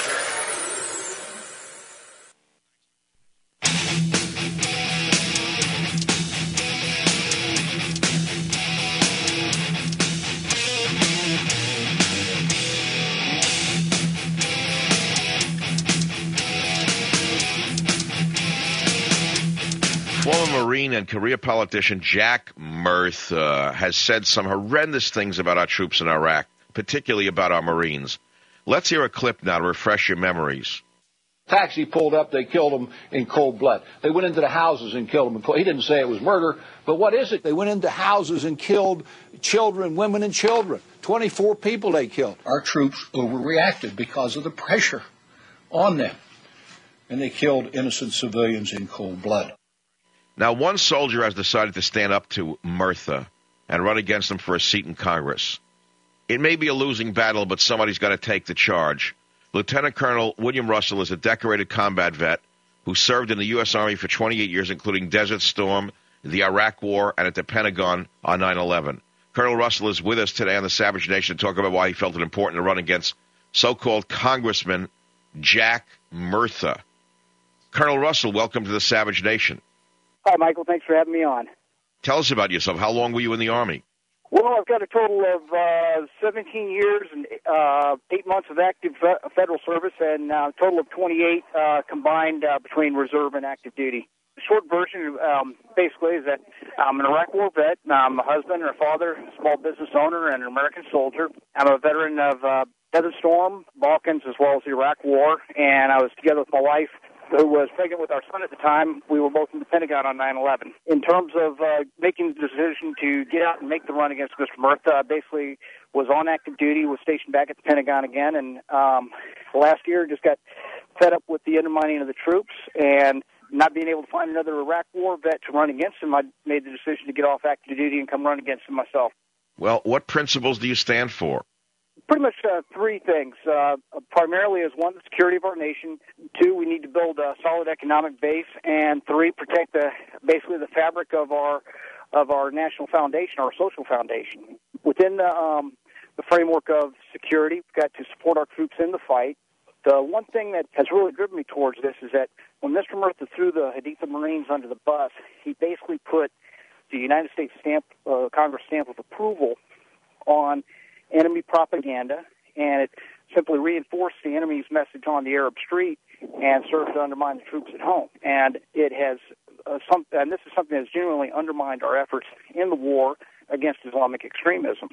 Former Marine and career politician Jack Murtha has said some horrendous things about our troops in Iraq, particularly about our Marines. Let's hear a clip now to refresh your memories. Taxi pulled up, they killed him in cold blood. They went into the houses and killed him. He didn't say it was murder, but what is it? They went into houses and killed children, women and children. 24 people they killed. Our troops overreacted because of the pressure on them, and they killed innocent civilians in cold blood. Now, one soldier has decided to stand up to Murtha and run against him for a seat in Congress. It may be a losing battle, but somebody's got to take the charge. Lieutenant Colonel William Russell is a decorated combat vet who served in the U.S. Army for 28 years, including Desert Storm, the Iraq War, and at the Pentagon on 9/11. Colonel Russell is with us today on the Savage Nation to talk about why he felt it important to run against so-called Congressman Jack Murtha. Colonel Russell, welcome to the Savage Nation. Hi, Michael. Thanks for having me on. Tell us about yourself. How long were you in the Army? Well, I've got a total of 17 years and 8 months of active federal service, and a total of 28 combined between reserve and active duty. The short version, basically, is that I'm an Iraq War vet. I'm a husband and a father, a small business owner, and an American soldier. I'm a veteran of Desert Storm, Balkans, as well as the Iraq War, and I was together with my wife, who was pregnant with our son at the time. We were both in the Pentagon on 9/11. In terms of making the decision to get out and make the run against Mr. Murtha, I basically was on active duty, was stationed back at the Pentagon again, and last year just got fed up with the undermining of the troops and not being able to find another Iraq War vet to run against him. I made the decision to get off active duty and come run against him myself. Well, what principles do you stand for? Pretty much three things. Primarily is one, the security of our nation. Two, we need to build a solid economic base. And three, protect basically the fabric of our national foundation, our social foundation. Within the framework of security, we've got to support our troops in the fight. The one thing that has really driven me towards this is that when Mr. Murtha threw the Haditha Marines under the bus, he basically put the United States Congress stamp of approval on enemy propaganda, and it simply reinforced the enemy's message on the Arab street and served to undermine the troops at home. And it has and this is something that's genuinely undermined our efforts in the war against Islamic extremism.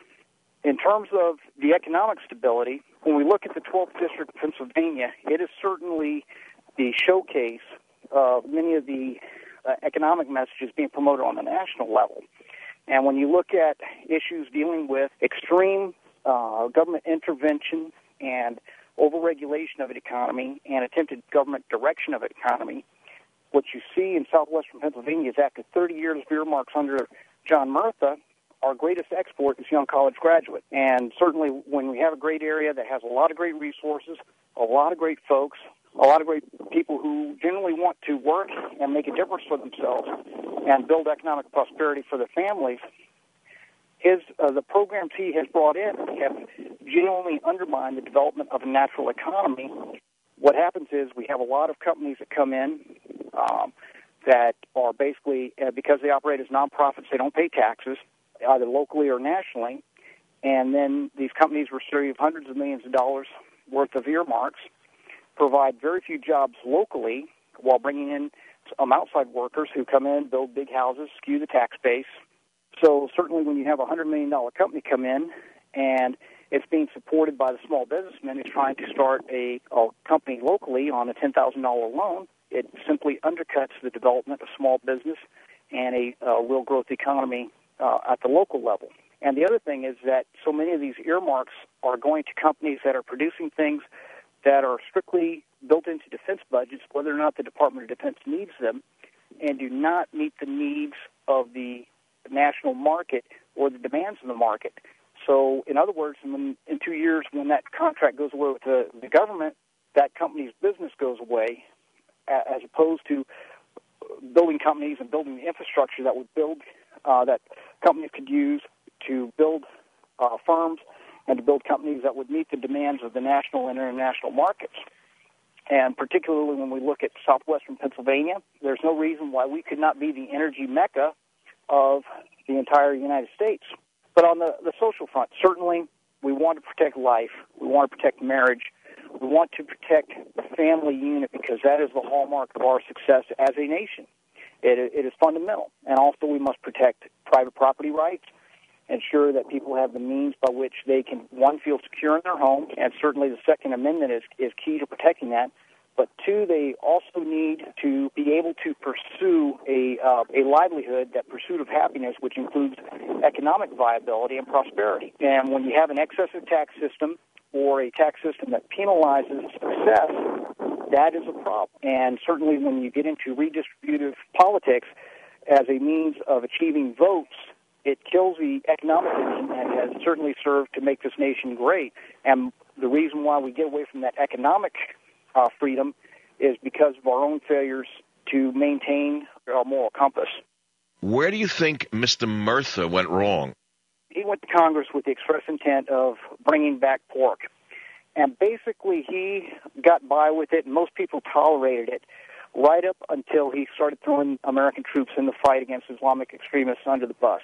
In terms of the economic stability, when we look at the 12th District of Pennsylvania, it is certainly the showcase of many of the economic messages being promoted on the national level. And when you look at issues dealing with extreme government intervention and overregulation of an economy and attempted government direction of an economy, what you see in southwestern Pennsylvania is after 30 years of earmarks under John Murtha, our greatest export is young college graduate. And certainly when we have a great area that has a lot of great resources, a lot of great folks, a lot of great people who generally want to work and make a difference for themselves and build economic prosperity for their families, the programs he has brought in have genuinely undermined the development of a natural economy. What happens is we have a lot of companies that come in that are basically, because they operate as nonprofits, they don't pay taxes, either locally or nationally, and then these companies receive hundreds of millions of dollars worth of earmarks, provide very few jobs locally while bringing in outside workers who come in, build big houses, skew the tax base. So certainly when you have a $100 million company come in and it's being supported by the small businessman who's trying to start a company locally on a $10,000 loan, it simply undercuts the development of small business and a real growth economy at the local level. And the other thing is that so many of these earmarks are going to companies that are producing things that are strictly built into defense budgets, whether or not the Department of Defense needs them, and do not meet the needs of the national market or the demands of the market. So, in other words, in 2 years, when that contract goes away with the government, that company's business goes away, as opposed to building companies and building the infrastructure that would build that companies could use to build firms and to build companies that would meet the demands of the national and international markets. And particularly when we look at southwestern Pennsylvania, there's no reason why we could not be the energy mecca of the entire United States. But on the social front, certainly we want to protect life. We want to protect marriage. We want to protect the family unit because that is the hallmark of our success as a nation. It is fundamental. And also we must protect private property rights, ensure that people have the means by which they can, one, feel secure in their home, and certainly the Second Amendment is key to protecting that. But two, they also need to be able to pursue a livelihood, that pursuit of happiness, which includes economic viability and prosperity. And when you have an excessive tax system or a tax system that penalizes success, that is a problem. And certainly when you get into redistributive politics as a means of achieving votes, it kills the economic engine and has certainly served to make this nation great. And the reason why we get away from that economic freedom is because of our own failures to maintain our moral compass. Where do you think Mr. Murtha went wrong? He went to Congress with the express intent of bringing back pork. And basically he got by with it, and most people tolerated it, right up until he started throwing American troops in the fight against Islamic extremists under the bus.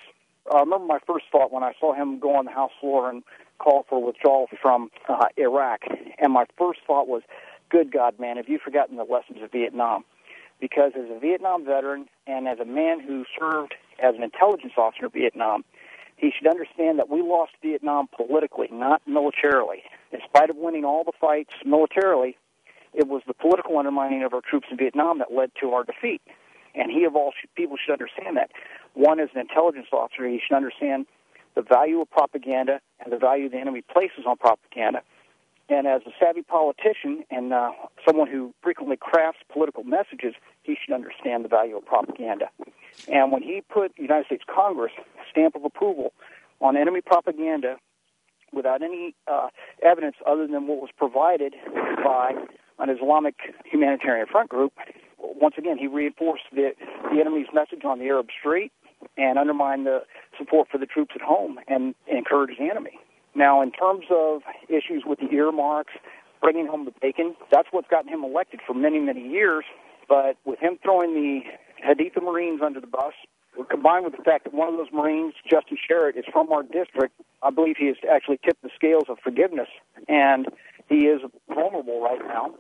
I remember my first thought when I saw him go on the House floor and call for withdrawal from Iraq, and my first thought was, good God, man, have you forgotten the lessons of Vietnam? Because as a Vietnam veteran and as a man who served as an intelligence officer in Vietnam, he should understand that we lost Vietnam politically, not militarily. In spite of winning all the fights militarily, it was the political undermining of our troops in Vietnam that led to our defeat. And he, of all people, should understand that. One, as an intelligence officer, he should understand the value of propaganda and the value the enemy places on propaganda. And as a savvy politician and someone who frequently crafts political messages, he should understand the value of propaganda. And when he put the United States Congress stamp of approval on enemy propaganda without any evidence other than what was provided by an Islamic humanitarian front group, once again, he reinforced the enemy's message on the Arab Strait and undermined the support for the troops at home and encouraged the enemy. Now, in terms of issues with the earmarks, bringing home the bacon, that's what's gotten him elected for many, many years. But with him throwing the Haditha Marines under the bus, combined with the fact that one of those Marines, Justin Sherritt, is from our district, I believe he has actually tipped the scales of forgiveness, and he is vulnerable right now.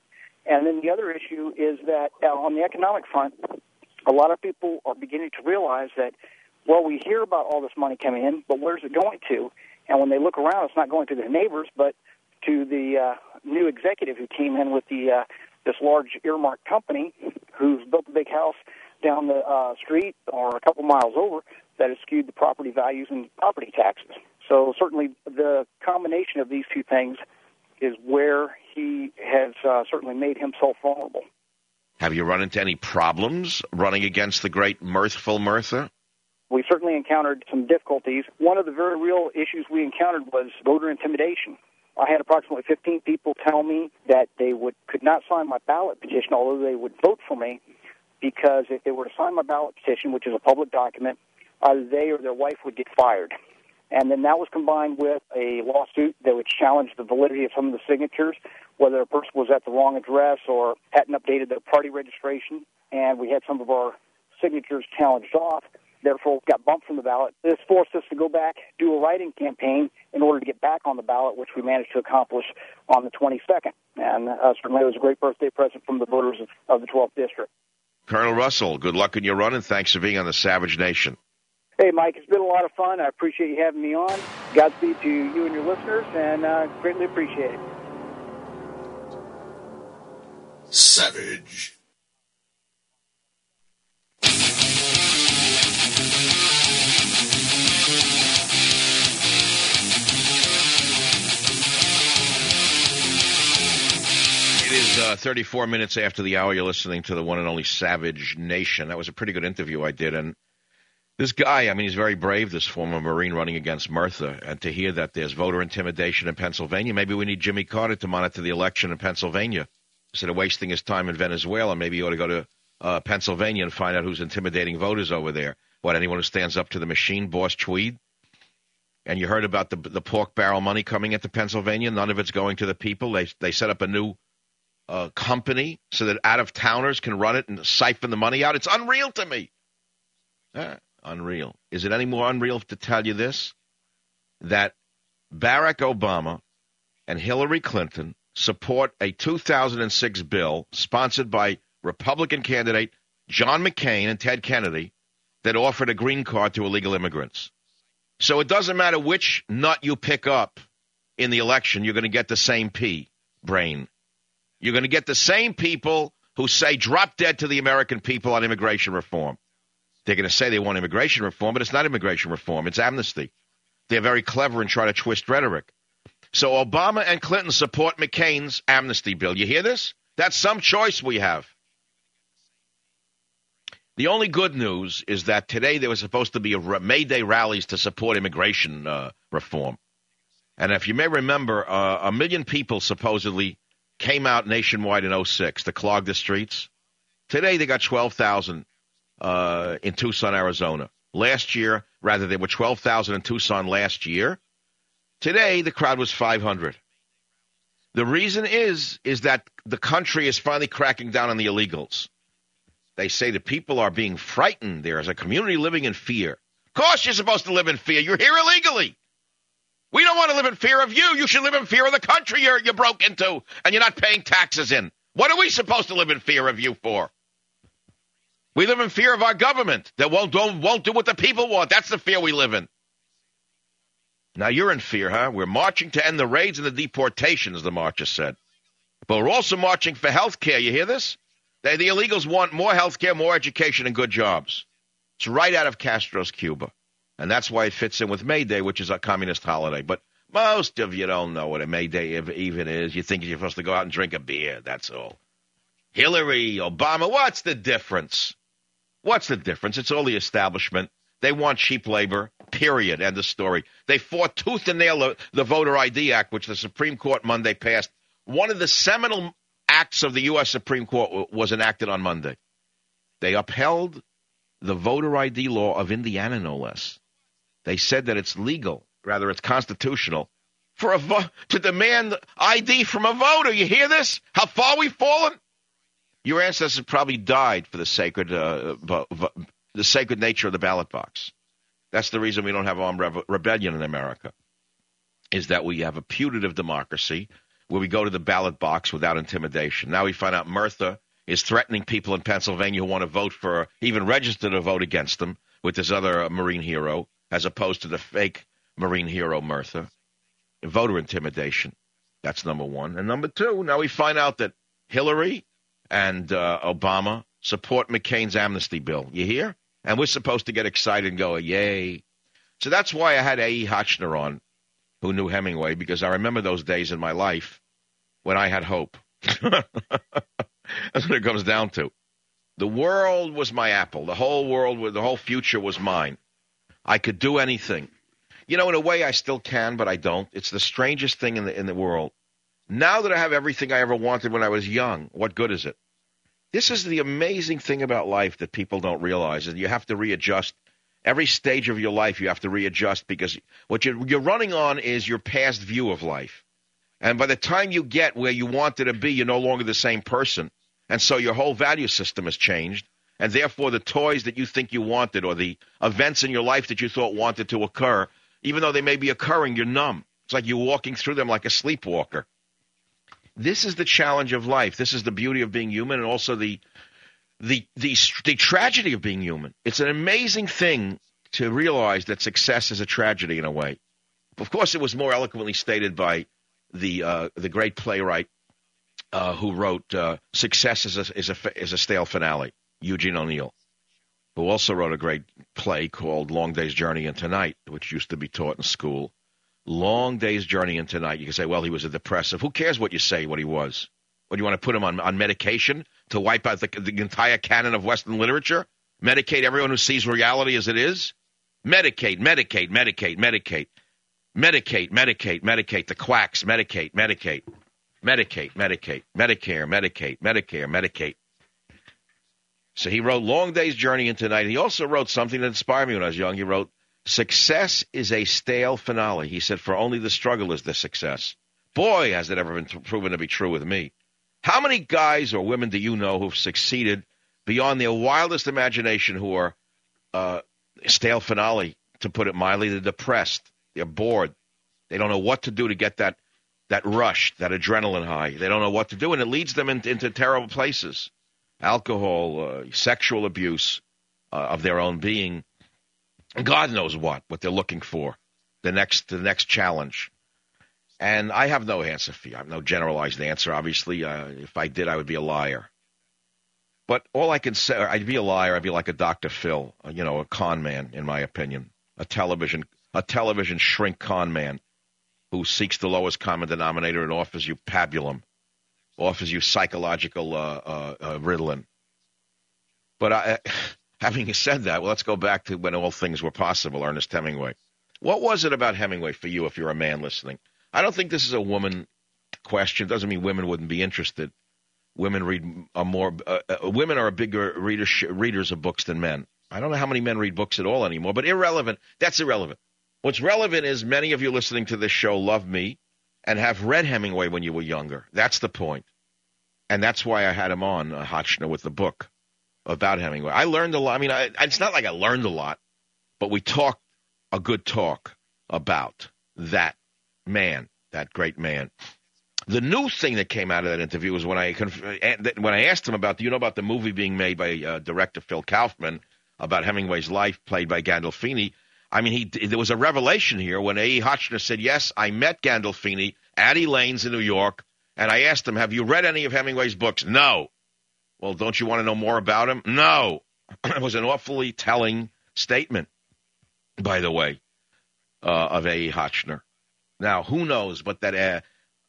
And then the other issue is that on the economic front, a lot of people are beginning to realize that, well, we hear about all this money coming in, but where's it going to? And when they look around, it's not going to their neighbors, but to the new executive who came in with the this large earmark company who's built a big house down the street or a couple miles over that has skewed the property values and property taxes. So certainly the combination of these two things is where he has certainly made himself vulnerable. Have you run into any problems running against the great mirthful Murtha? We certainly encountered some difficulties. One of the very real issues we encountered was voter intimidation. I had approximately 15 people tell me that they could not sign my ballot petition, although they would vote for me, because if they were to sign my ballot petition, which is a public document, either they or their wife would get fired. And then that was combined with a lawsuit that would challenge the validity of some of the signatures, whether a person was at the wrong address or hadn't updated their party registration. And we had some of our signatures challenged off, therefore got bumped from the ballot. This forced us to go back, do a write-in campaign in order to get back on the ballot, which we managed to accomplish on the 22nd. And certainly it was a great birthday present from the voters of the 12th District. Colonel Russell, good luck in your run, and thanks for being on the Savage Nation. Hey, Mike, it's been a lot of fun. I appreciate you having me on. Godspeed to you and your listeners, and greatly appreciate it. Savage. It is 34 minutes after the hour. You're listening to the one and only Savage Nation. That was a pretty good interview I did, and this guy, I mean, he's very brave, this former Marine running against Murtha, and to hear that there's voter intimidation in Pennsylvania, maybe we need Jimmy Carter to monitor the election in Pennsylvania. Instead of wasting his time in Venezuela, maybe he ought to go to Pennsylvania and find out who's intimidating voters over there. What, anyone who stands up to the machine, Boss Tweed? And you heard about the pork barrel money coming into Pennsylvania. None of it's going to the people. They set up a new company so that out-of-towners can run it and siphon the money out. It's unreal to me. Unreal. Is it any more unreal to tell you this? That Barack Obama and Hillary Clinton support a 2006 bill sponsored by Republican candidate John McCain and Ted Kennedy that offered a green card to illegal immigrants. So it doesn't matter which nut you pick up in the election, you're going to get the same brain. You're going to get the same people who say drop dead to the American people on immigration reform. They're going to say they want immigration reform, but it's not immigration reform. It's amnesty. They're very clever and try to twist rhetoric. So Obama and Clinton support McCain's amnesty bill. You hear this? That's some choice we have. The only good news is that today there was supposed to be a May Day rallies to support immigration reform. And if you may remember, 1 million people supposedly came out nationwide in 2006 to clog the streets. Today they got 12,000 in Tucson, Arizona. Last year, rather, there were 12,000 in Tucson last year. Today, the crowd was 500. The reason is that the country is finally cracking down on the illegals. They say the people are being frightened. There is a community living in fear. course you're supposed to live in fear. You're here illegally. We don't want to live in fear of you. You should live in fear of the country you broke into and you're not paying taxes in. What are we supposed to live in fear of you for? We live in fear of our government that won't do what the people want. That's the fear we live in. Now you're in fear, huh? We're marching to end the raids and the deportations, the marchers said. But we're also marching for health care. You hear this? The illegals want more health care, more education, and good jobs. It's right out of Castro's Cuba. And that's why it fits in with May Day, which is a communist holiday. But most of you don't know what a May Day even is. You think you're supposed to go out and drink a beer. That's all. Hillary, Obama, what's the difference? What's the difference? It's all the establishment. They want cheap labor, period, end of story. They fought tooth and nail the Voter ID Act, which the Supreme Court Monday passed. One of the seminal acts of the U.S. Supreme Court was enacted on Monday. They upheld the voter ID law of Indiana, no less. They said that it's legal, rather it's constitutional, to demand ID from a voter. You hear this? How far we've fallen? Your ancestors probably died for the sacred nature of the ballot box. That's the reason we don't have armed rebellion in America, is that we have a putative democracy where we go to the ballot box without intimidation. Now we find out Murtha is threatening people in Pennsylvania who want to vote for, even register to vote against them with this other Marine hero, as opposed to the fake Marine hero Murtha. Voter intimidation. That's number one. And number two, now we find out that Hillary and Obama support McCain's amnesty bill. You hear? And we're supposed to get excited and go, yay. So that's why I had A.E. Hotchner on, who knew Hemingway, because I remember those days in my life when I had hope. That's what it comes down to. The world was my apple. The whole future was mine. I could do anything. You know, in a way I still can, but I don't. It's the strangest thing in the world. Now that I have everything I ever wanted when I was young, what good is it? This is the amazing thing about life that people don't realize, is you have to readjust. Every stage of your life you have to readjust, because what you're running on is your past view of life. And by the time you get where you wanted to be, you're no longer the same person. And so your whole value system has changed. And therefore the toys that you think you wanted, or the events in your life that you thought wanted to occur, even though they may be occurring, you're numb. It's like you're walking through them like a sleepwalker. This is the challenge of life. This is the beauty of being human, and also the tragedy of being human. It's an amazing thing to realize that success is a tragedy in a way. Of course, it was more eloquently stated by the great playwright who wrote "Success is a Stale Finale," Eugene O'Neill, who also wrote a great play called "Long Day's Journey into Night," which used to be taught in school. Long Day's Journey into Night. You can say, well, he was a depressive. Who cares what you say, what he was? What, do you want to put him on medication to wipe out the entire canon of Western literature? Medicate everyone who sees reality as it is? Medicate. The quacks. Medicate. Medicare. So he wrote Long Day's Journey into Night. He also wrote something that inspired me when I was young. He wrote, "Success is a stale finale." He said, "For only the struggle is the success." Boy, has it ever been proven to be true with me. How many guys or women do you know who've succeeded beyond their wildest imagination, who are stale finale, to put it mildly? They're depressed. They're bored. They don't know what to do to get that rush, that adrenaline high. They don't know what to do, and it leads them into terrible places. Alcohol, sexual abuse of their own being. God knows what they're looking for, the next challenge. And I have no answer for you. I have no generalized answer. Obviously, if I did, I would be a liar. But all I can say, I'd be a liar. I'd be like a Dr. Phil, a con man, in my opinion, a television shrink con man who seeks the lowest common denominator and offers you pabulum, offers you psychological Ritalin. But having said that, well, let's go back to when all things were possible, Ernest Hemingway. What was it about Hemingway for you, if you're a man listening? I don't think this is a woman question. It doesn't mean women wouldn't be interested. Women women are a bigger readers of books than men. I don't know how many men read books at all anymore, but irrelevant. That's irrelevant. What's relevant is many of you listening to this show love me and have read Hemingway when you were younger. That's the point. And that's why I had him on, Hotchner, with the book about Hemingway. I learned a lot. I mean, it's not like I learned a lot. but we talked a good talk about that man, that great man. The new thing that came out of that interview was when I asked him about, do you know about the movie being made by director Phil Kaufman about Hemingway's life, played by Gandolfini? I mean, there was a revelation here when A.E. Hotchner said, yes, I met Gandolfini at Elaine's in New York, and I asked him, have you read any of Hemingway's books? No. Well, don't you want to know more about him? No. It was an awfully telling statement, by the way, of A.E. Hotchner. Now, who knows, but that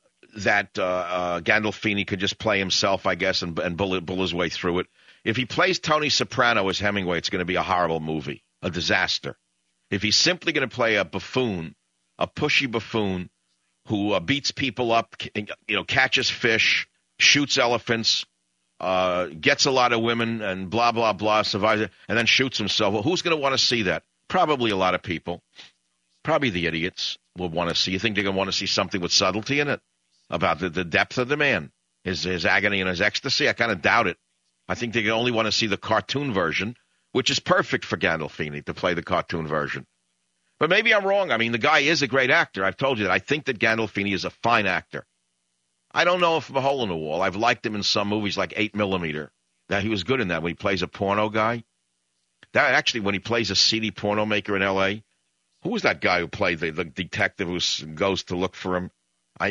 Gandolfini could just play himself, I guess, and bull his way through it. If he plays Tony Soprano as Hemingway, it's going to be a horrible movie, a disaster. If he's simply going to play a buffoon, a pushy buffoon who beats people up, catches fish, shoots elephants, gets a lot of women, and blah, blah, blah, survives it, and then shoots himself, well, who's going to want to see that? Probably a lot of people. Probably the idiots will want to see. You think they're going to want to see something with subtlety in it about the depth of the man, his agony and his ecstasy? I kind of doubt it. I think they only want to see the cartoon version, which is perfect for Gandolfini to play the cartoon version. But maybe I'm wrong. I mean, the guy is a great actor. I've told you that. I think that Gandolfini is a fine actor. I don't know if I'm a hole in the wall. I've liked him in some movies like 8mm. He was good in that when he plays a porno guy. That actually, when he plays a seedy porno maker in L.A., who was that guy who played the detective who goes to look for him?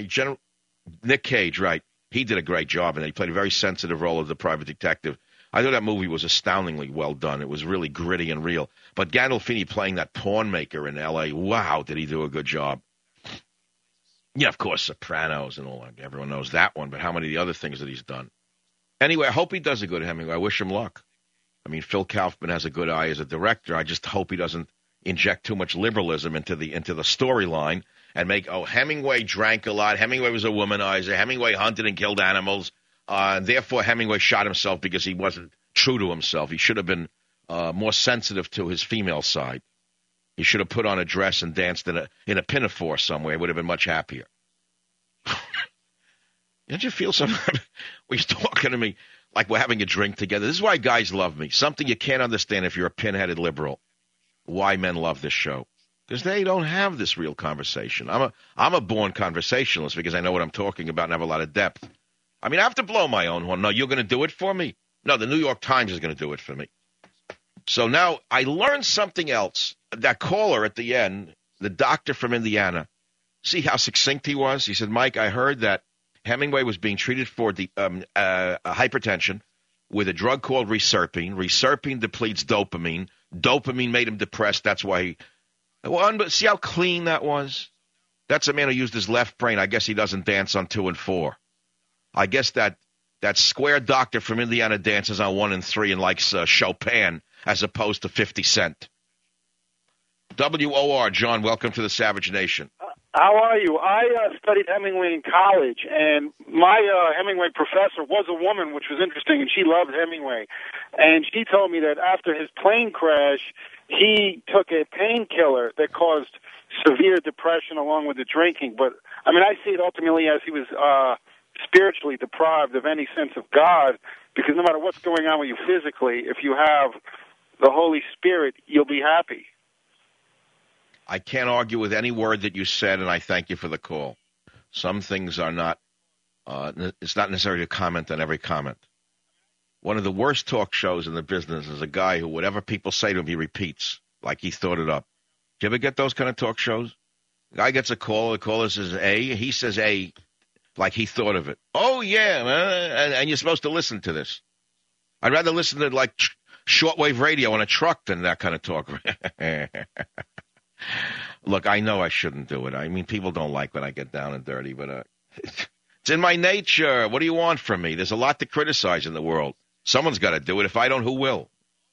Nick Cage, right. He did a great job, and he played a very sensitive role of the private detective. I thought that movie was astoundingly well done. It was really gritty and real. But Gandolfini playing that porn maker in L.A., wow, did he do a good job. Yeah, of course, Sopranos and all that. Everyone knows that one, but how many of the other things that he's done? Anyway, I hope he does a good Hemingway. I wish him luck. I mean, Phil Kaufman has a good eye as a director. I just hope he doesn't inject too much liberalism into the storyline and make, Hemingway drank a lot, Hemingway was a womanizer, Hemingway hunted and killed animals, and therefore Hemingway shot himself because he wasn't true to himself. He should have been more sensitive to his female side. He should have put on a dress and danced in a pinafore somewhere. He would have been much happier. Didn't you feel something when he's talking to me like we're having a drink together? This is why guys love me. Something you can't understand if you're a pinheaded liberal. Why men love this show. Because they don't have this real conversation. I'm a born conversationalist because I know what I'm talking about and have a lot of depth. I mean, I have to blow my own horn. No, you're going to do it for me? No, the New York Times is going to do it for me. So now I learned something else. That caller at the end, the doctor from Indiana, see how succinct he was? He said, Mike, I heard that Hemingway was being treated for hypertension with a drug called Reserpine. Reserpine depletes dopamine. Dopamine made him depressed. That's why but see how clean that was? That's a man who used his left brain. I guess he doesn't dance on 2 and 4. I guess that square doctor from Indiana dances on 1 and 3 and likes Chopin as opposed to 50 Cent. WOR, John, welcome to the Savage Nation. How are you? I studied Hemingway in college, and my Hemingway professor was a woman, which was interesting, and she loved Hemingway. And she told me that after his plane crash, he took a painkiller that caused severe depression along with the drinking. But, I mean, I see it ultimately as he was spiritually deprived of any sense of God, because no matter what's going on with you physically, if you have the Holy Spirit, you'll be happy. I can't argue with any word that you said, and I thank you for the call. Some things are not, it's not necessary to comment on every comment. One of the worst talk shows in the business is a guy who, whatever people say to him, he repeats, like he thought it up. Do you ever get those kind of talk shows? The guy gets a call, the caller says A, he says A, like he thought of it. Oh, yeah, and you're supposed to listen to this. I'd rather listen to, like, shortwave radio in a truck than that kind of talk. Look, I know I shouldn't do it. I mean, people don't like when I get down and dirty, but it's in my nature. What do you want from me? There's a lot to criticize in the world. Someone's got to do it. If I don't, who will?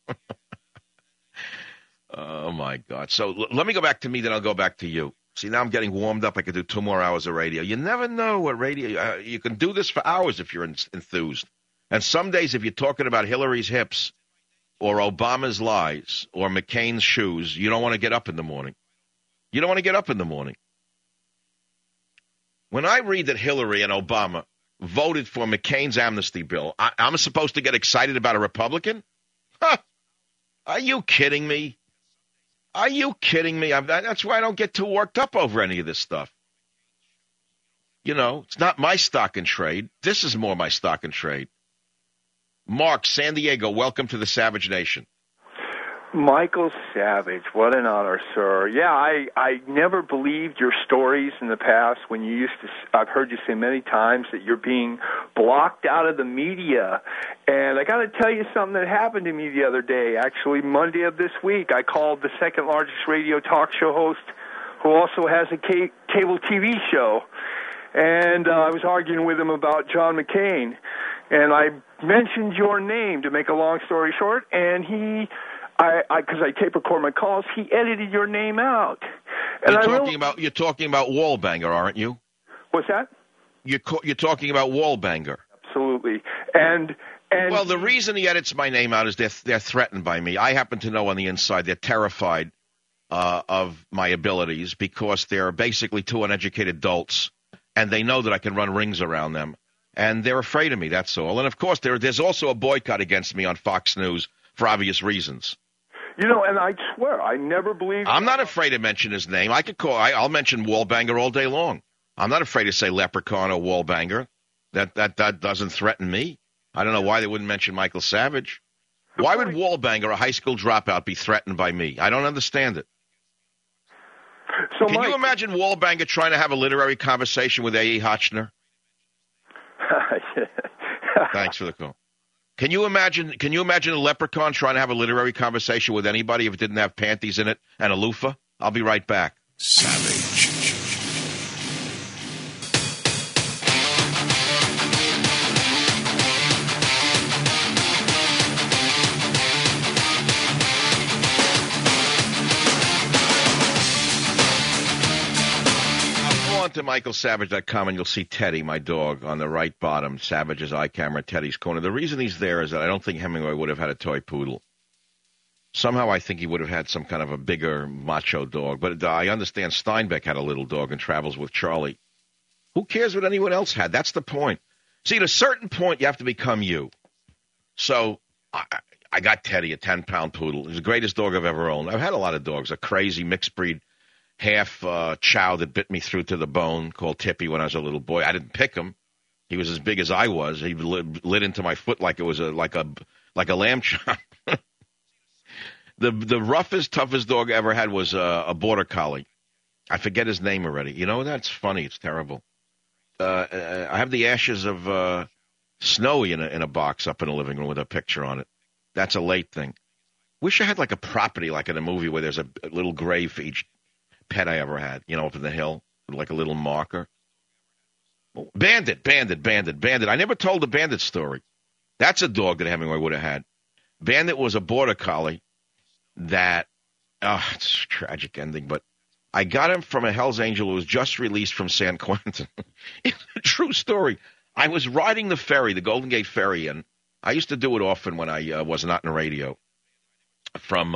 Oh, my God. So let me go back to me, then I'll go back to you. See, now I'm getting warmed up. I could do 2 more hours of radio. You never know what radio you can do this for hours if you're enthused. And some days, if you're talking about Hillary's hips or Obama's lies or McCain's shoes, you don't want to get up in the morning. You don't want to get up in the morning. When I read that Hillary and Obama voted for McCain's amnesty bill, I'm supposed to get excited about a Republican? Huh. Are you kidding me? Are you kidding me? That's why I don't get too worked up over any of this stuff. You know, it's not my stock and trade. This is more my stock and trade. Mark, San Diego, welcome to the Savage Nation. Michael Savage, what an honor, sir. Yeah, I never believed your stories in the past when you used to, I've heard you say many times that you're being blocked out of the media. And I got to tell you something that happened to me the other day. Actually, Monday of this week, I called the second largest radio talk show host who also has a cable TV show. And I was arguing with him about John McCain. And I mentioned your name, to make a long story short, and because I tape record my calls, he edited your name out. And You're talking about Wallbanger, aren't you? What's that? You're talking about Wallbanger. Absolutely. And well, the reason he edits my name out is they're threatened by me. I happen to know on the inside they're terrified of my abilities because they're basically two uneducated dolts, and they know that I can run rings around them. And they're afraid of me, that's all. And, of course, there's also a boycott against me on Fox News for obvious reasons. You know, and I swear, I never believed... I'm not afraid to mention his name. I'll mention Wallbanger all day long. I'm not afraid to say Leprechaun or Wallbanger. That doesn't threaten me. I don't know why they wouldn't mention Michael Savage. Why would Wallbanger, a high school dropout, be threatened by me? I don't understand it. So Can you imagine Wallbanger trying to have a literary conversation with A.E. Hotchner? Thanks for the call. Can you imagine a leprechaun trying to have a literary conversation with anybody if it didn't have panties in it and a loofah? I'll be right back. Savage. To michaelsavage.com, and you'll see Teddy, my dog, on the right bottom, Savage's eye camera, Teddy's corner. The reason he's there is that I don't think Hemingway would have had a toy poodle. Somehow I think he would have had some kind of a bigger macho dog, but I understand Steinbeck had a little dog and travels with Charlie. Who cares what anyone else had? That's the point. See, at a certain point, you have to become you. So I got Teddy, a 10-pound poodle. He's the greatest dog I've ever owned. I've had a lot of dogs, a crazy mixed breed half chow that bit me through to the bone called Tippy when I was a little boy. I didn't pick him. He was as big as I was. He lit into my foot like it was like a lamb chop. The roughest, toughest dog I ever had was a border collie. I forget his name already. You know, that's funny. It's terrible. I have the ashes of Snowy in a box up in the living room with a picture on it. That's a late thing. Wish I had like a property like in a movie where there's a little grave for each pet I ever had, you know, up in the hill, like a little marker. Bandit. I never told the Bandit story. That's a dog that Hemingway would have had. Bandit was a border collie that, it's a tragic ending, but I got him from a Hell's Angel who was just released from San Quentin. It's a true story. I was riding the ferry, the Golden Gate Ferry, and I used to do it often when I was not in the radio, from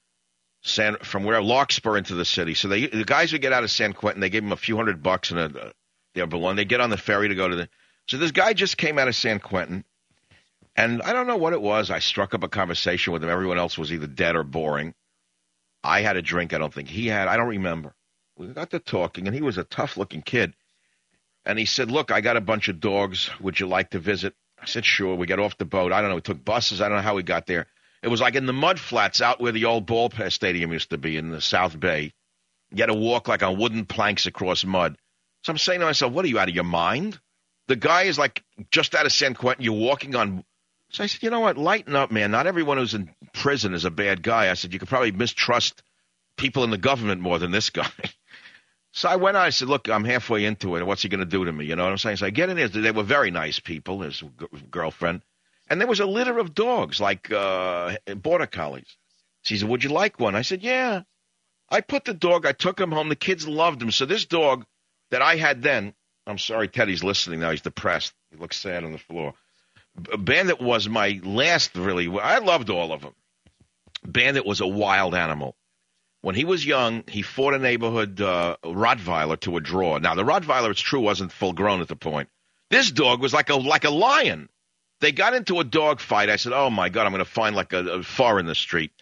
where Larkspur into the city. So the guys would get out of San Quentin. They gave them a few $100 and their balloon. They get on the ferry to go to So this guy just came out of San Quentin, and I don't know what it was. I struck up a conversation with him. Everyone else was either dead or boring. I had a drink. I don't think he had. I don't remember. We got to talking, and he was a tough-looking kid. And he said, look, I got a bunch of dogs. Would you like to visit? I said, sure. We got off the boat. I don't know. We took buses. I don't know how we got there. It was like in the mud flats out where the old ball stadium used to be in the South Bay. You had to walk like on wooden planks across mud. So I'm saying to myself, what are you, out of your mind? The guy is like just out of San Quentin. You're walking on. So I said, you know what? Lighten up, man. Not everyone who's in prison is a bad guy. I said, you could probably mistrust people in the government more than this guy. So I went on. I said, look, I'm halfway into it. What's he going to do to me? You know what I'm saying? So I get in there. They were very nice people, his girlfriend. And there was a litter of dogs, like border collies. She said, would you like one? I said, yeah. I put the dog, I took him home. The kids loved him. So this dog that I had then, I'm sorry, Teddy's listening now. He's depressed. He looks sad on the floor. Bandit was my last really, I loved all of them. Bandit was a wild animal. When he was young, he fought a neighborhood Rottweiler to a draw. Now, the Rottweiler, it's true, wasn't full grown at the point. This dog was like a lion. They got into a dog fight. I said, oh, my God, I'm going to find like a far in the street.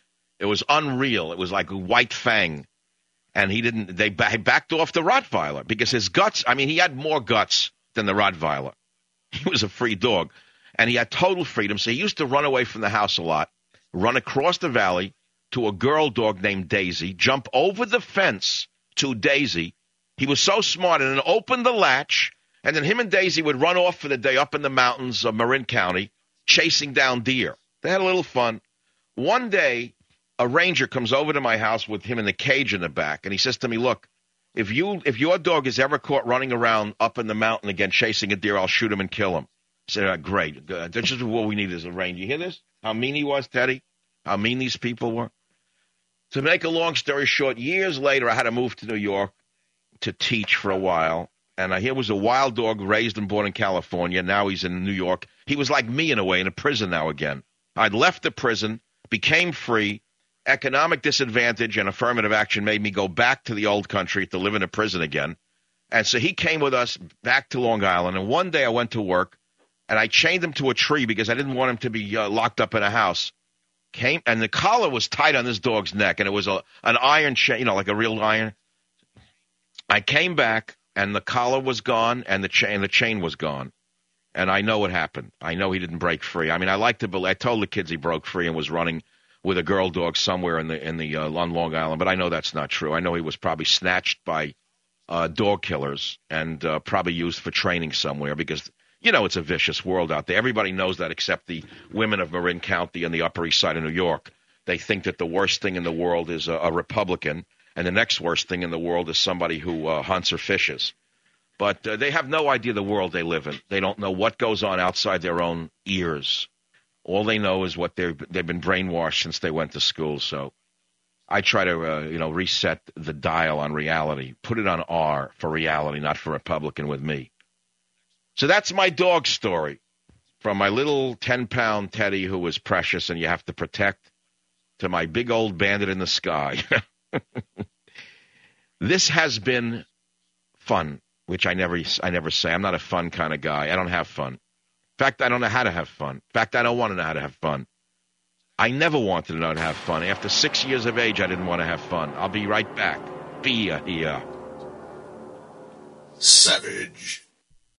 It was unreal. It was like a white fang. And he backed off the Rottweiler because his guts, I mean, he had more guts than the Rottweiler. He was a free dog. And he had total freedom. So he used to run away from the house a lot, run across the valley to a girl dog named Daisy, jump over the fence to Daisy. He was so smart, and then open the latch, and then him and Daisy would run off for the day up in the mountains of Marin County, chasing down deer. They had a little fun. One day, a ranger comes over to my house with him in the cage in the back, and he says to me, look, if your dog is ever caught running around up in the mountain again chasing a deer, I'll shoot him and kill him. I said, great. That's just what we need is a ranger. You hear this? How mean he was, Teddy? How mean these people were? To make a long story short, years later, I had to move to New York to teach for a while. And here was a wild dog raised and born in California. Now he's in New York. He was like me in a way, in a prison now again. I'd left the prison, became free. Economic disadvantage and affirmative action made me go back to the old country to live in a prison again. And so he came with us back to Long Island. And one day I went to work, and I chained him to a tree because I didn't want him to be locked up in a house. And the collar was tight on this dog's neck, and it was an iron chain, like a real iron. I came back, and the collar was gone, and the chain was gone. And I know what happened. I know he didn't break free. I mean, I told the kids he broke free and was running with a girl dog somewhere on Long Island, but I know that's not true. I know he was probably snatched by dog killers and probably used for training somewhere because, it's a vicious world out there. Everybody knows that except the women of Marin County and the Upper East Side of New York. They think that the worst thing in the world is a Republican, and the next worst thing in the world is somebody who hunts or fishes. But they have no idea the world they live in. They don't know what goes on outside their own ears. All they know is what they've been brainwashed since they went to school. So I try to, reset the dial on reality, put it on R for reality, not for Republican with me. So that's my dog story from my little 10-pound Teddy who was precious and you have to protect to my big old bandit in the sky. This has been fun, which I never say. I'm not a fun kind of guy. I don't have fun. In fact, I don't know how to have fun. In fact, I don't want to know how to have fun. I never wanted to know how to have fun. After 6 years of age, I didn't want to have fun. I'll be right back. Be here. Savage.